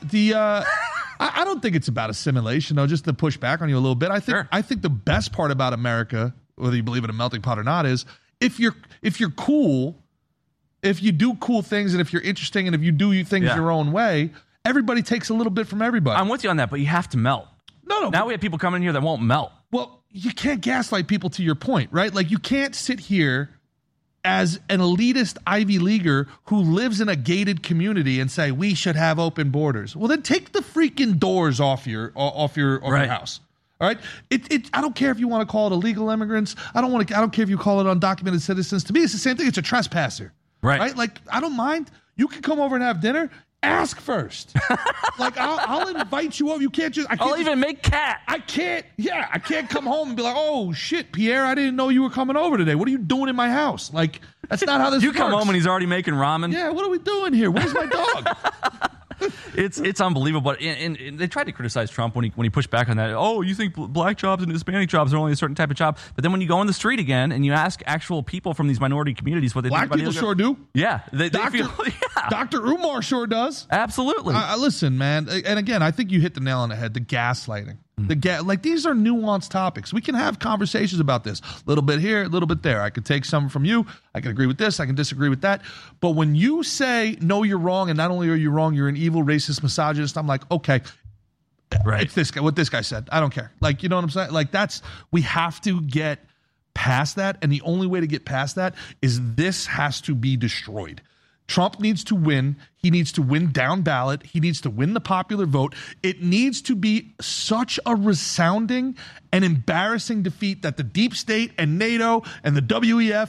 I don't think it's about assimilation though. Just to push back on you a little bit, I think the best part about America, whether you believe in a melting pot or not, is if you're cool, if you do cool things, and if you're interesting, and if you do things your own way, everybody takes a little bit from everybody. I'm with you on that, but you have to melt. No. Now we have people coming in here that won't melt. Well, you can't gaslight people to your point, right? Like you can't sit here as an elitist Ivy Leaguer who lives in a gated community and say we should have open borders. Well, then take the freaking doors off your house. All right. I don't care if you want to call it illegal immigrants. I don't care if you call it undocumented citizens. To me, it's the same thing. It's a trespasser. Right. Like I don't mind. You can come over and have dinner. Ask first. Like I'll invite you over. You can't just. I'll even make cat. I can't. Yeah, I can't come home and be like, oh shit, Pierre, I didn't know you were coming over today. What are you doing in my house? Like that's not how this works. You come home and he's already making ramen. Yeah, what are we doing here? Where's my dog? It's unbelievable. And they tried to criticize Trump when he pushed back on that. Oh, you think black jobs and Hispanic jobs are only a certain type of job? But then when you go on the street again and you ask actual people from these minority communities what they think about people sure do. Yeah, they feel. Yeah. Dr. Umar sure does. Absolutely. Listen, man. And again, I think you hit the nail on the head. The gaslighting. Like these are nuanced topics. We can have conversations about this. A little bit here, a little bit there. I could take some from you. I can agree with this. I can disagree with that. But when you say, no, you're wrong, and not only are you wrong, you're an evil, racist, misogynist, I'm like, okay. Right. It's this guy. What this guy said. I don't care. Like, you know what I'm saying? Like we have to get past that. And the only way to get past that is this has to be destroyed. Trump needs to win. He needs to win down ballot. He needs to win the popular vote. It needs to be such a resounding and embarrassing defeat that the deep state and NATO and the WEF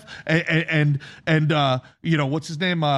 and what's his name?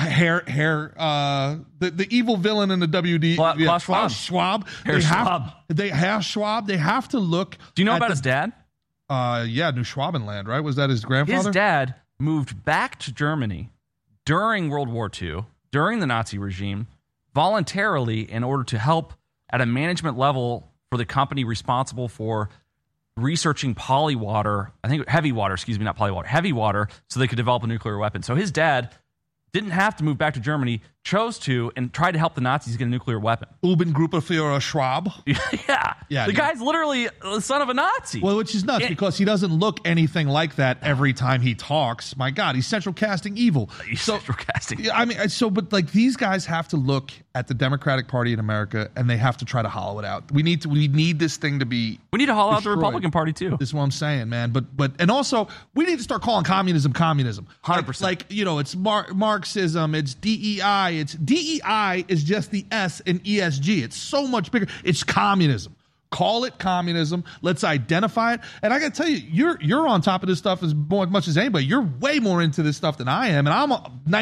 The evil villain in the WD. Klaus Schwab. Schwab. They have to look. Do you know about his dad? New Schwabenland, right? Was that his grandfather? His dad moved back to Germany during World War II, during the Nazi regime, voluntarily in order to help at a management level for the company responsible for researching heavy water, so they could develop a nuclear weapon. So his dad didn't have to move back to Germany, chose to, and tried to help the Nazis get a nuclear weapon. Obergruppenführer Schwab. Yeah. The guy's literally the son of a Nazi. Well, which is nuts because he doesn't look anything like that every time he talks. My God, he's central casting evil. Central casting. I mean, but like these guys have to look at the Democratic Party in America and they have to try to hollow it out. We need this thing to be. We need to hollow out the Republican Party too. This is what I'm saying, man. But also we need to start calling communism. 100%. Like it's Marxism. It's DEI. DEI is just the S in ESG. It's so much bigger. It's communism. Call it communism. Let's identify it. And I got to tell you, you're on top of this stuff as much as anybody. You're way more into this stuff than I am, and I'm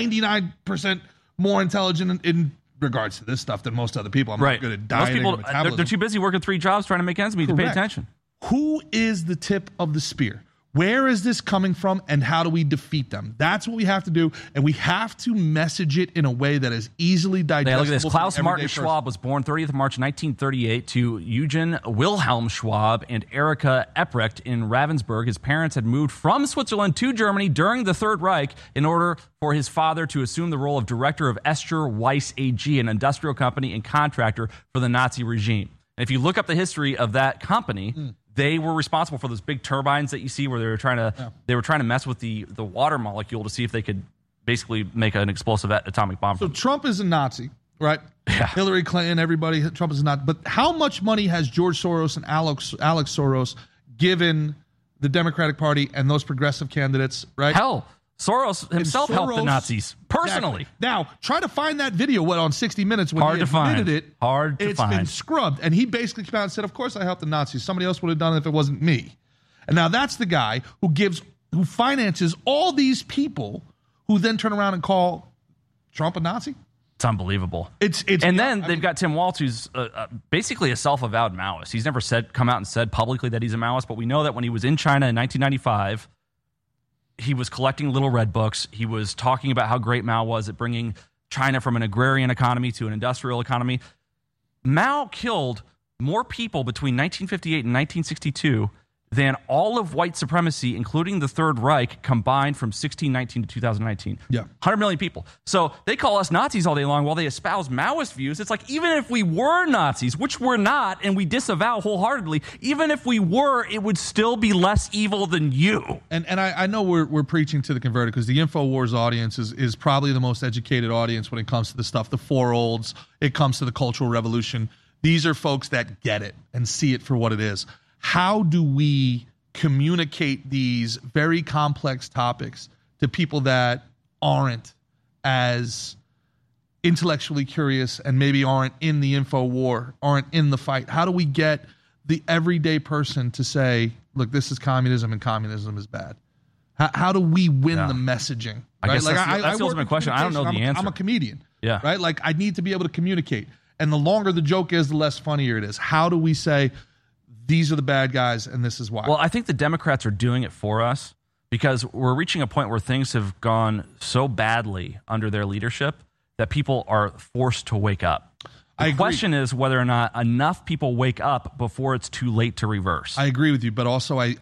99% more intelligent in regards to this stuff than most other people. I'm not good at dieting. Most people, they're too busy working 3 jobs trying to make ends meet to pay attention. Who is the tip of the spear? Where is this coming from, and how do we defeat them? That's what we have to do, and we have to message it in a way that is easily digestible. Look at this. Klaus Martin Schwab was born 30th of March 1938 to Eugen Wilhelm Schwab and Erika Epprecht in Ravensburg. His parents had moved from Switzerland to Germany during the Third Reich in order for his father to assume the role of director of Escher Weiss AG, an industrial company and contractor for the Nazi regime. And if you look up the history of that company, they were responsible for those big turbines that you see where they were trying to mess with the water molecule to see if they could basically make an explosive atomic bomb. So Trump is a Nazi, right? Yeah. Hillary Clinton, everybody, Trump is a Nazi. But how much money has George Soros and Alex Soros given the Democratic Party and those progressive candidates, right? Hell, Soros himself helped the Nazis personally. Exactly. Now, try to find that video on 60 Minutes when Hard he to find. admitted it. Hard to find. It's been scrubbed. And he basically came out and said, of course I helped the Nazis. Somebody else would have done it if it wasn't me. And now that's the guy who finances all these people who then turn around and call Trump a Nazi? It's unbelievable. Then they've got Tim Walz, who's basically a self-avowed Maoist. He's never come out and said publicly that he's a Maoist, but we know that when he was in China in 1995, he was collecting little red books. He was talking about how great Mao was at bringing China from an agrarian economy to an industrial economy. Mao killed more people between 1958 and 1962 than all of white supremacy, including the Third Reich, combined from 1619 to 2019. Yeah. 100 million people. So they call us Nazis all day long while they espouse Maoist views. It's like, even if we were Nazis, which we're not, and we disavow wholeheartedly, even if we were, it would still be less evil than you. And I know we're preaching to the converted because the InfoWars audience is probably the most educated audience when it comes to the stuff, the four olds, it comes to the Cultural Revolution. These are folks that get it and see it for what it is. How do we communicate these very complex topics to people that aren't as intellectually curious and maybe aren't in the info war, aren't in the fight? How do we get the everyday person to say, look, this is communism and communism is bad? How do we win the messaging? I guess right? that's the ultimate question. I don't know the answer. I'm a comedian. Yeah. Right? Like, I need to be able to communicate. And the longer the joke is, the less funnier it is. How do we say, these are the bad guys, and this is why? Well, I think the Democrats are doing it for us because we're reaching a point where things have gone so badly under their leadership that people are forced to wake up. The question is whether or not enough people wake up before it's too late to reverse. I agree with you, but also I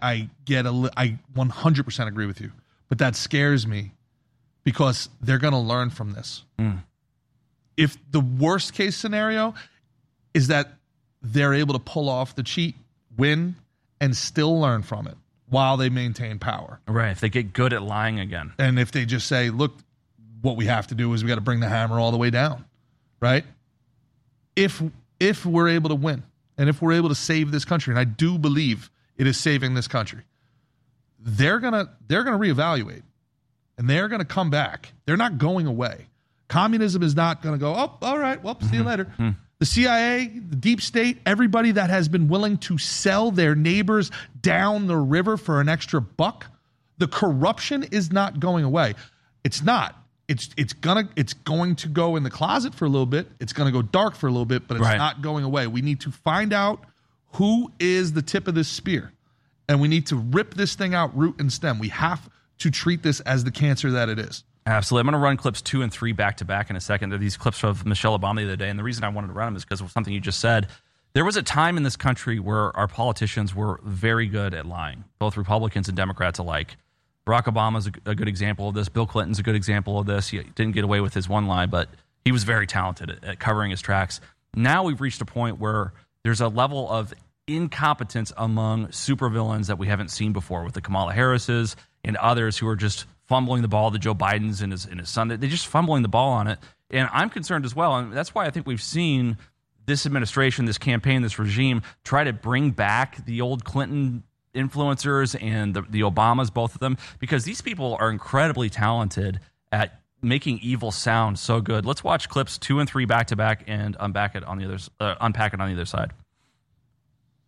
100% agree with you. But that scares me because they're going to learn from this. If the worst case scenario is that they're able to pull off the cheat, win, and still learn from it while they maintain power. Right, if they get good at lying again. And if they just say, look, what we have to do is we got to bring the hammer all the way down, right? If we're able to win, and if we're able to save this country, and I do believe it is saving this country, they're gonna reevaluate, and they're gonna come back. They're not going away. Communism is not going to go, oh, all right, well, see you later. The CIA, the deep state, everybody that has been willing to sell their neighbors down the river for an extra buck, the corruption is not going away. It's not. It's going to go in the closet for a little bit. It's going to go dark for a little bit, but it's not going away. We need to find out who is the tip of this spear, and we need to rip this thing out root and stem. We have to treat this as the cancer that it is. Absolutely. I'm going to run clips 2 and 3 back to back in a second. They're these clips of Michelle Obama the other day, and the reason I wanted to run them is because of something you just said. There was a time in this country where our politicians were very good at lying, both Republicans and Democrats alike. Barack Obama's a good example of this. Bill Clinton's a good example of this. He didn't get away with his one lie, but he was very talented at covering his tracks. Now we've reached a point where there's a level of incompetence among supervillains that we haven't seen before with the Kamala Harris's and others who are just fumbling the ball, the Joe Bidens and his son. They're just fumbling the ball on it. And I'm concerned as well. And that's why I think we've seen this administration, this campaign, this regime try to bring back the old Clinton influencers and the Obamas, both of them, because these people are incredibly talented at making evil sound so good. Let's watch clips 2 and 3 back to back and unpack it on the other side.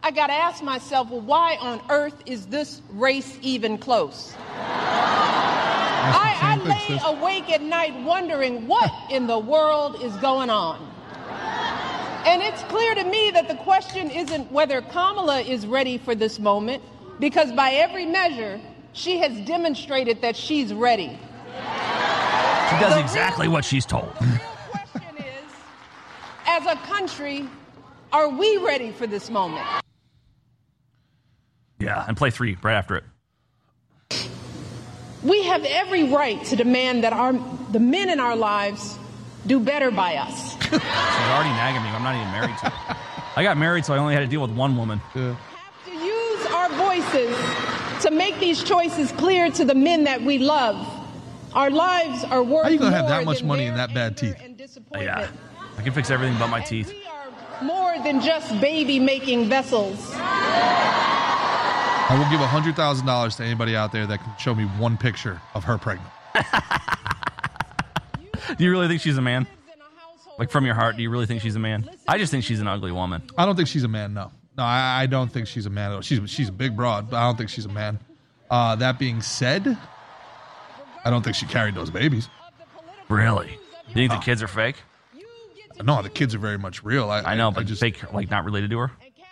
I got to ask myself, well, why on earth is this race even close? I lay awake at night wondering what in the world is going on. And it's clear to me that the question isn't whether Kamala is ready for this moment, because by every measure, she has demonstrated that she's ready. She does exactly what she's told. The real question is, as a country, are we ready for this moment? Yeah, and play 3 right after it. We have every right to demand that the men in our lives do better by us. She's already nagging me. I'm not even married to her. I got married, so I only had to deal with one woman. Yeah. We have to use our voices to make these choices clear to the men that we love. Our lives are worth more. How are you going to have that much money and that bad teeth? Yeah, I can fix everything but my teeth. We are more than just baby-making vessels. I will give $100,000 to anybody out there that can show me one picture of her pregnant. Do you really think she's a man? Like, from your heart, do you really think she's a man? I just think she's an ugly woman. I don't think she's a man, no. No, I don't think she's a man at all. She's a big broad, but I don't think she's a man. That being said, I don't think she carried those babies. Really? You think the kids are fake? No, the kids are very much real. I know, but just fake, like, not related to her?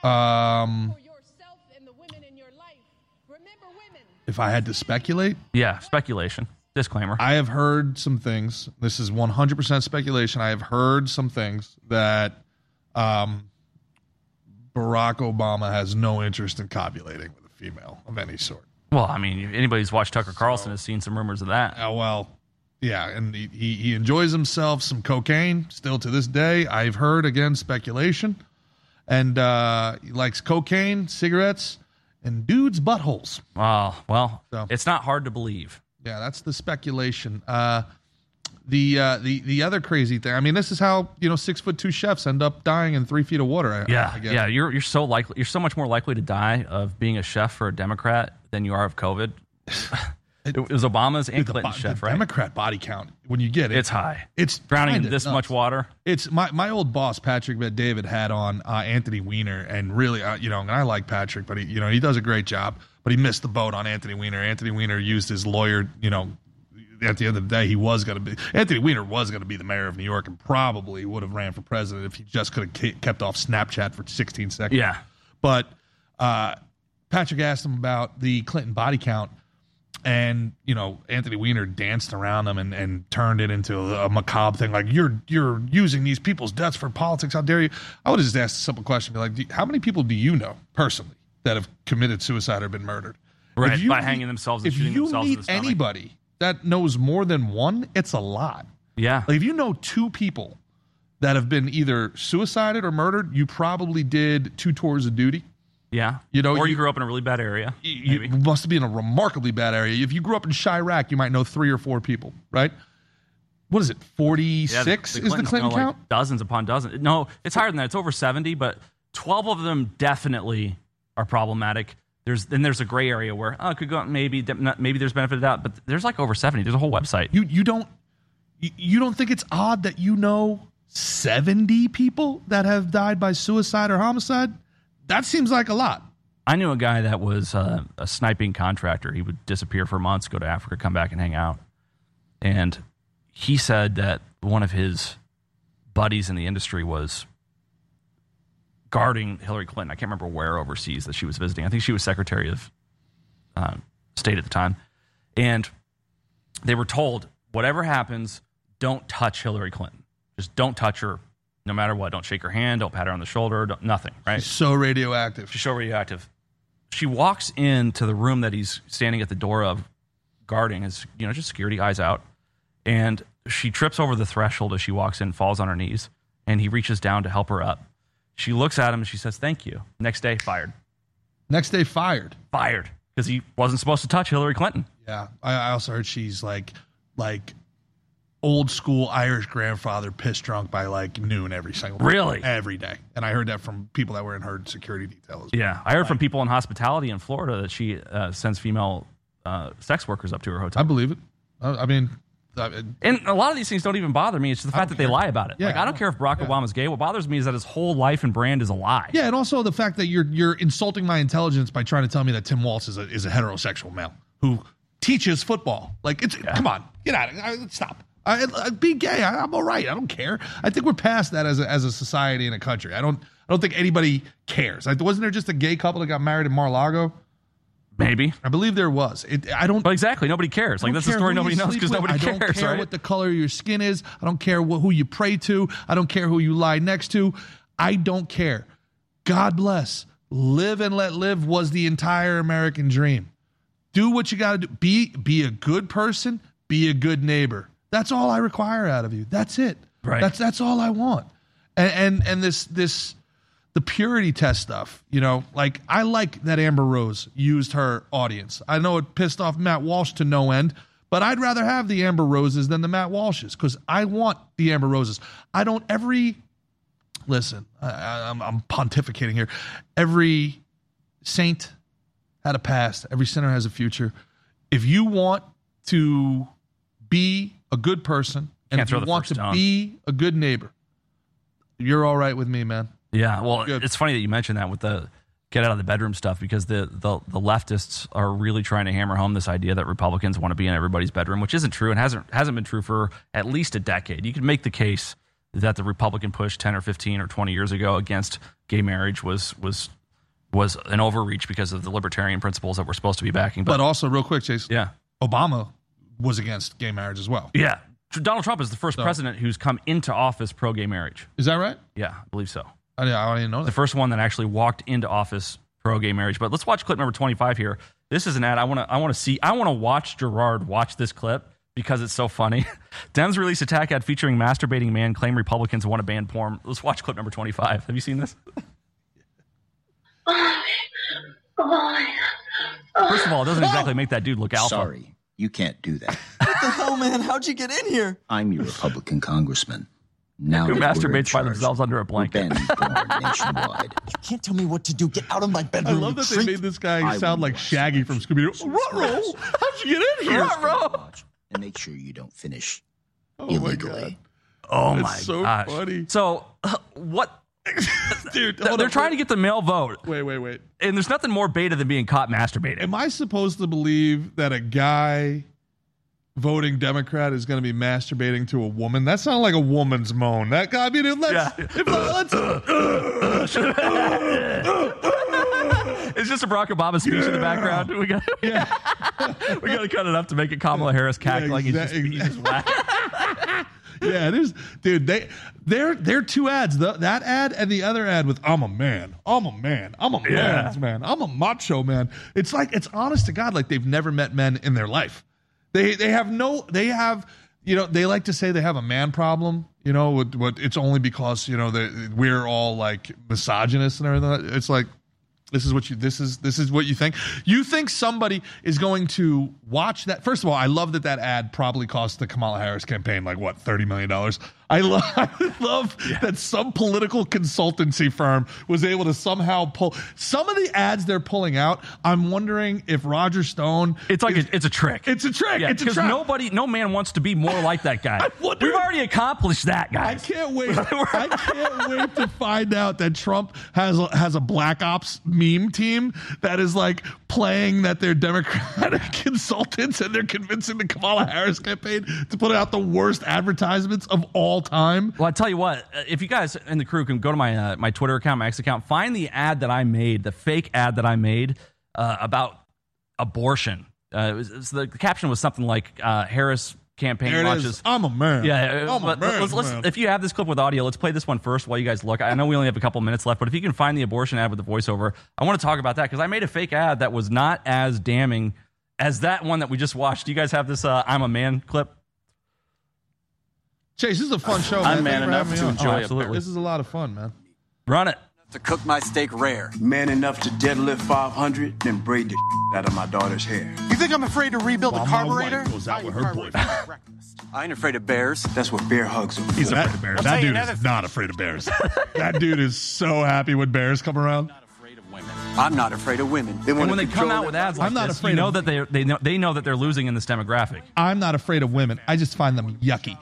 If I had to speculate? Yeah, speculation. Disclaimer. I have heard some things. This is 100% speculation. I have heard some things that Barack Obama has no interest in copulating with a female of any sort. Well, I mean, if anybody's watched Tucker Carlson has seen some rumors of that. Well, yeah, and he enjoys himself some cocaine still to this day. I've heard, again, speculation. And he likes cocaine, cigarettes, and dudes' buttholes. Oh, well, It's not hard to believe. Yeah, that's the speculation. The other crazy thing. I mean, this is how 6'2" chefs end up dying in 3 feet of water. Yeah. You're so much more likely to die of being a chef for a Democrat than you are of COVID. It was Obama's and Clinton's chef, the right? Democrat body count, when you get it, it's high. It's drowning in this much water. It's my old boss Patrick Bet-David had on Anthony Weiner, and really, and I like Patrick, but he does a great job. But he missed the boat on Anthony Weiner. Anthony Weiner used his lawyer. At the end of the day, Anthony Weiner was going to be the mayor of New York, and probably would have ran for president if he just could have kept off Snapchat for 16 seconds. Yeah. But Patrick asked him about the Clinton body count, and Anthony Weiner danced around them and turned it into a macabre thing, like you're using these people's deaths for politics. How dare you? I would have just asked a simple question, be like, how many people do you know personally that have committed suicide or been murdered? Right, by hanging themselves and shooting themselves in the stomach. If you meet anybody that knows more than one, it's a lot. Yeah. Like if you know 2 people that have been either suicided or murdered, you probably did 2 tours of duty. Yeah. Or you grew up in a really bad area. You must be in a remarkably bad area. If you grew up in Chirac, you might know 3 or 4 people, right? What is it, 46 is the Clinton count? Like dozens upon dozens. No, it's higher than that. It's over 70, but 12 of them definitely are problematic. There's a gray area where it could go maybe there's benefit of doubt, but there's like over 70. There's a whole website. You don't think it's odd that 70 people that have died by suicide or homicide? That seems like a lot. I knew a guy that was a sniping contractor. He would disappear for months, go to Africa, come back and hang out. And he said that one of his buddies in the industry was guarding Hillary Clinton. I can't remember where overseas that she was visiting. I think she was Secretary of State at the time. And they were told, whatever happens, don't touch Hillary Clinton. Just don't touch her no matter what. Don't shake her hand. Don't pat her on the shoulder. Nothing, right? She's so radioactive. She's so radioactive. She walks into the room that he's standing at the door of guarding, his, just security, eyes out. And she trips over the threshold as she walks in, falls on her knees, and he reaches down to help her up. She looks at him and she says, "Thank you." Next day, fired. Next day, fired. Fired. Because he wasn't supposed to touch Hillary Clinton. Yeah. I also heard she's like old school Irish grandfather pissed drunk by like noon every single day. Really? Every day. And I heard that from people that were in her security detail as well. Yeah. I heard from people in hospitality in Florida that she sends female sex workers up to her hotel. I believe it. I mean, And a lot of these things don't even bother me. It's just the fact that they lie about it. Yeah, like, I don't care if Barack Obama's gay. What bothers me is that his whole life and brand is a lie. Yeah, and also the fact that you're insulting my intelligence by trying to tell me that Tim Walz is a heterosexual male who teaches football. Like, come on, get out of it. Stop. Be gay. I'm all right. I don't care. I think we're past that as a society and a country. I don't think anybody cares. Wasn't there just a gay couple that got married in Mar-a-Lago? Maybe. I believe there was. But exactly. Nobody cares. Like, that's a story nobody knows because nobody cares, I don't care right? what the color of your skin is. I don't care who you pray to. I don't care who you lie next to. I don't care. God bless. Live and let live was the entire American dream. Do what you got to do. Be a good person. Be a good neighbor. That's all I require out of you. That's it. Right. That's all I want. And this the purity test stuff, like, I like that Amber Rose used her audience. I know it pissed off Matt Walsh to no end, but I'd rather have the Amber Roses than the Matt Walshes because I want the Amber Roses. Listen, I'm pontificating here. Every saint had a past. Every sinner has a future. If you want to be a good person and if you want to be a good neighbor, you're all right with me, man. Yeah, well, it's funny that you mentioned that with the get out of the bedroom stuff because the leftists are really trying to hammer home this idea that Republicans want to be in everybody's bedroom, which isn't true and hasn't been true for at least a decade. You can make the case that the Republican push 10 or 15 or 20 years ago against gay marriage was an overreach because of the libertarian principles that we're supposed to be backing. But also, real quick, Chase, yeah, Obama was against gay marriage as well. Yeah. Donald Trump is the first president who's come into office pro-gay marriage. Is that right? Yeah, I believe so. I didn't know that. The first one that actually walked into office pro-gay marriage. But let's watch clip number 25 here. This is an ad. I want to watch Gerard watch this clip because it's so funny. Dems release attack ad featuring masturbating man, claim Republicans want to ban porn. Let's watch clip number 25. Have you seen this? First of all, it doesn't exactly make that dude look alpha. Sorry, you can't do that. What the hell, man? How'd you get in here? I'm your Republican congressman. Now who masturbates by themselves under a blanket. Nationwide. You can't tell me what to do. Get out of my bedroom. I love that they made this guy sound like Shaggy from Scooby-Doo. Ruh-roh! How'd you get in here? Ruh-roh! And make sure you don't finish illegally. Oh my so gosh. Funny. So what? Dude, they're trying to get the male vote. Wait. And there's nothing more beta than being caught masturbating. Am I supposed to believe that a guy voting Democrat is going to be masturbating to a woman? That sounds like a woman's moan. That guy, It's just a Barack Obama speech in the background. We got to cut it up to make it Kamala Harris cackling. He's just whack. Yeah, they're two ads. That ad and the other ad with I'm a man, I'm a man's man, I'm a macho man. It's like, it's honest to God, like they've never met men in their life. They like to say they have a man problem. It's only because we're all like misogynists and everything. It's like, this is what you think. You think somebody is going to watch that? First of all, I love that ad probably cost the Kamala Harris campaign like what, $30 million. I love that some political consultancy firm was able to somehow pull some of the ads they're pulling out. I'm wondering if Roger Stone. It's like it's a trick. It's a trick. Yeah, it's a trick. No man wants to be more like that guy. We've already accomplished that, guys. I can't wait to find out that Trump has a Black Ops meme team that is like playing that they're Democratic consultants and they're convincing the Kamala Harris campaign to put out the worst advertisements of all time. Well, I tell you what, if you guys in the crew can go to my my Twitter account, my X account, find the ad that I made, the fake ad that I made about abortion. The caption was something like Harris campaign launches. I'm a man. Yeah, I'm a man. Let's, if you have this clip with audio, let's play this one first while you guys look. I know we only have a couple minutes left, but if you can find the abortion ad with the voiceover, I want to talk about that because I made a fake ad that was not as damning as that one that we just watched. Do you guys have this I'm a man clip? Chase, this is a fun show, man. I'm man enough to enjoy it. This is a lot of fun, man. Run it. To cook my steak rare. Man enough to deadlift 500, then braid the out of my daughter's hair. You think I'm afraid to rebuild the carburetor? Goes out with her boyfriend. I ain't afraid of bears. That's what bear hugs are. He's afraid of bears. That dude is not afraid of bears. That dude is so happy when bears come around. Not afraid of women. I'm not afraid of women. And when they come out with ads like this, you know that they know that they're losing in this demographic. I'm not afraid of women. I just find them yucky.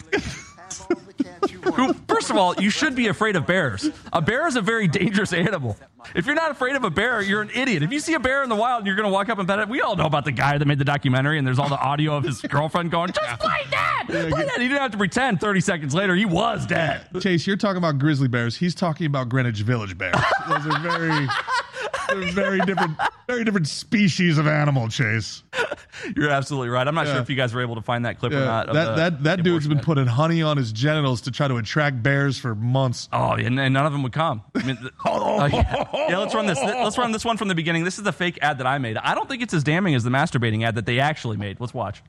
First of all, you should be afraid of bears. A bear is a very dangerous animal. If you're not afraid of a bear, you're an idiot. If you see a bear in the wild and you're going to walk up and pet it, we all know about the guy that made the documentary, and there's all the audio of his girlfriend going, just play dead! Play dead! He didn't have to pretend 30 seconds later he was dead. Chase, you're talking about grizzly bears. He's talking about Greenwich Village bears. Those are very different species of animal, Chase. You're absolutely right. I'm not sure if you guys were able to find that clip or not. That dude's been putting honey on his genitals to try to attract bears for months. Oh, and none of them would come. I mean, yeah, let's run this. Let's run this one from the beginning. This is the fake ad that I made. I don't think it's as damning as the masturbating ad that they actually made. Let's watch.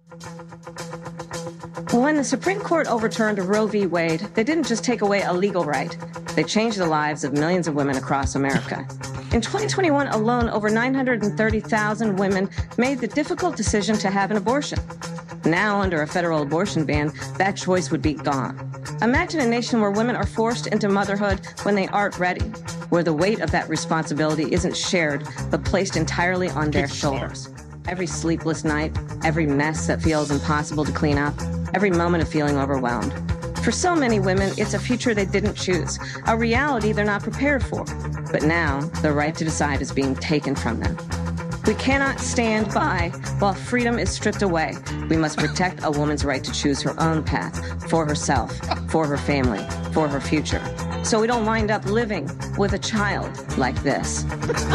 When the Supreme Court overturned Roe v. Wade, they didn't just take away a legal right. They changed the lives of millions of women across America. In 2021 alone, over 930,000 women made the difficult decision to have an abortion. Now, under a federal abortion ban, that choice would be gone. Imagine a nation where women are forced into motherhood when they aren't ready, where the weight of that responsibility isn't shared, but placed entirely on their shoulders. Every sleepless night, every mess that feels impossible to clean up, every moment of feeling overwhelmed. For so many women, it's a future they didn't choose, a reality they're not prepared for. But now, the right to decide is being taken from them. We cannot stand by while freedom is stripped away. We must protect a woman's right to choose her own path for herself, for her family, for her future. So we don't wind up living with a child like this.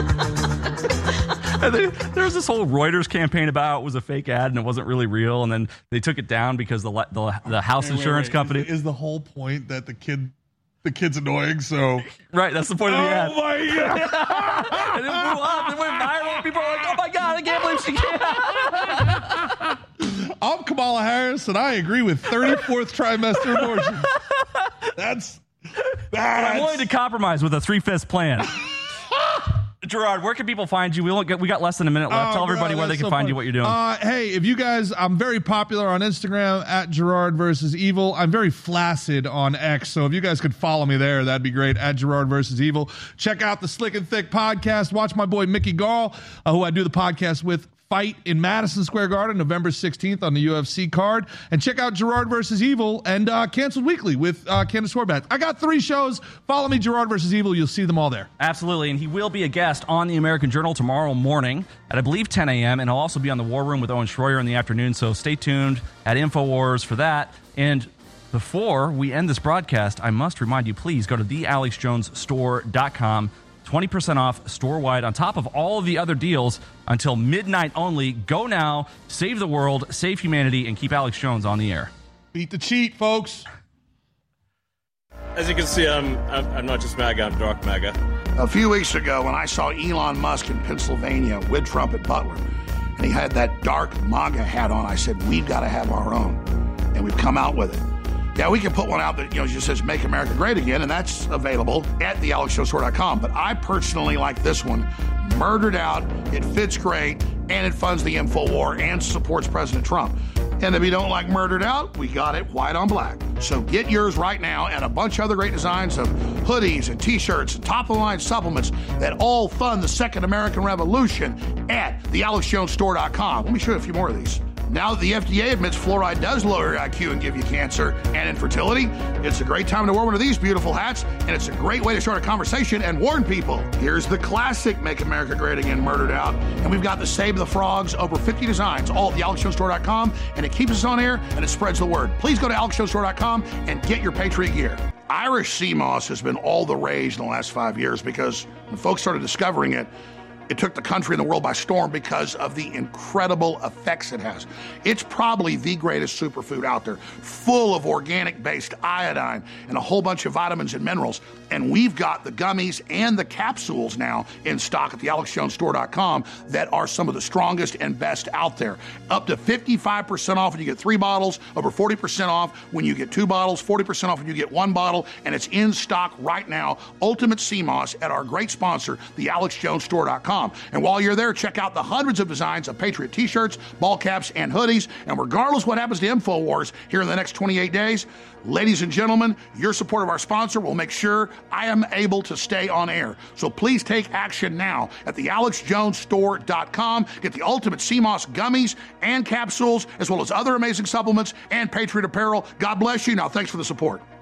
There was this whole Reuters campaign about it was a fake ad and it wasn't really real, and then they took it down because the house insurance company. Is the whole point that the kid's annoying? So right, that's the point of the ad. Oh my god! And it blew up. It went viral. People were like, "Oh my god, I can't believe she can't." I'm Kamala Harris, and I agree with 34th trimester abortion. That's. I'm willing to compromise with a 3/5 plan. Gerard, where can people find you? We got less than a minute left. Tell everybody where they can find you, what you're doing. Hey, if you guys, I'm very popular on Instagram at Gerard versus Evil. I'm very flaccid on X, so if you guys could follow me there, that'd be great. At Gerard versus Evil. Check out the Slick and Thick podcast. Watch my boy Mickey Gall, who I do the podcast with. Fight in Madison Square Garden, November 16th on the UFC card. And check out Gerard versus Evil and Canceled Weekly with Candace Horvath. I got 3 shows. Follow me, Gerard versus Evil. You'll see them all there. Absolutely. And he will be a guest on the American Journal tomorrow morning at, I believe, 10 a.m. And he'll also be on the War Room with Owen Schroyer in the afternoon. So stay tuned at InfoWars for that. And before we end this broadcast, I must remind you, please go to thealexjonesstore.com. 20% off store-wide on top of all of the other deals until midnight only. Go now, save the world, save humanity, and keep Alex Jones on the air. Beat the cheat, folks. As you can see, I'm not just MAGA, I'm dark MAGA. A few weeks ago, when I saw Elon Musk in Pennsylvania with Trump at Butler, and he had that dark MAGA hat on, I said, we've got to have our own. And we've come out with it. Yeah, we can put one out that, just says Make America Great Again, and that's available at thealexjonesstore.com. But I personally like this one. Murdered Out. It fits great, and it funds the InfoWar and supports President Trump. And if you don't like Murdered Out, we got it white on black. So get yours right now, and a bunch of other great designs of hoodies and T-shirts and top-of-the-line supplements that all fund the Second American Revolution at thealexjonesstore.com. Let me show you a few more of these. Now that the FDA admits fluoride does lower your IQ and give you cancer and infertility, it's a great time to wear one of these beautiful hats, and it's a great way to start a conversation and warn people. Here's the classic Make America Great Again Murdered Out, and we've got the Save the Frogs, over 50 designs, all at thealexjonesstore.com, and it keeps us on air, and it spreads the word. Please go to alexjonesstore.com and get your Patriot gear. Irish sea moss has been all the rage in the last 5 years because when folks started discovering it, it took the country and the world by storm because of the incredible effects it has. It's probably the greatest superfood out there, full of organic-based iodine and a whole bunch of vitamins and minerals. And we've got the gummies and the capsules now in stock at thealexjonesstore.com that are some of the strongest and best out there. Up to 55% off when you get 3 bottles, over 40% off when you get 2 bottles, 40% off when you get 1 bottle, and it's in stock right now. Ultimate Sea Moss at our great sponsor, thealexjonesstore.com. PatriotTeeShirts.com. And while you're there, check out the hundreds of designs of Patriot T-shirts, ball caps, and hoodies. And regardless what happens to InfoWars here in the next 28 days, ladies and gentlemen, your support of our sponsor will make sure I am able to stay on air. So please take action now at the AlexJonesStore.com. Get the ultimate CMOS gummies and capsules, as well as other amazing supplements and Patriot apparel. God bless you. Now, thanks for the support.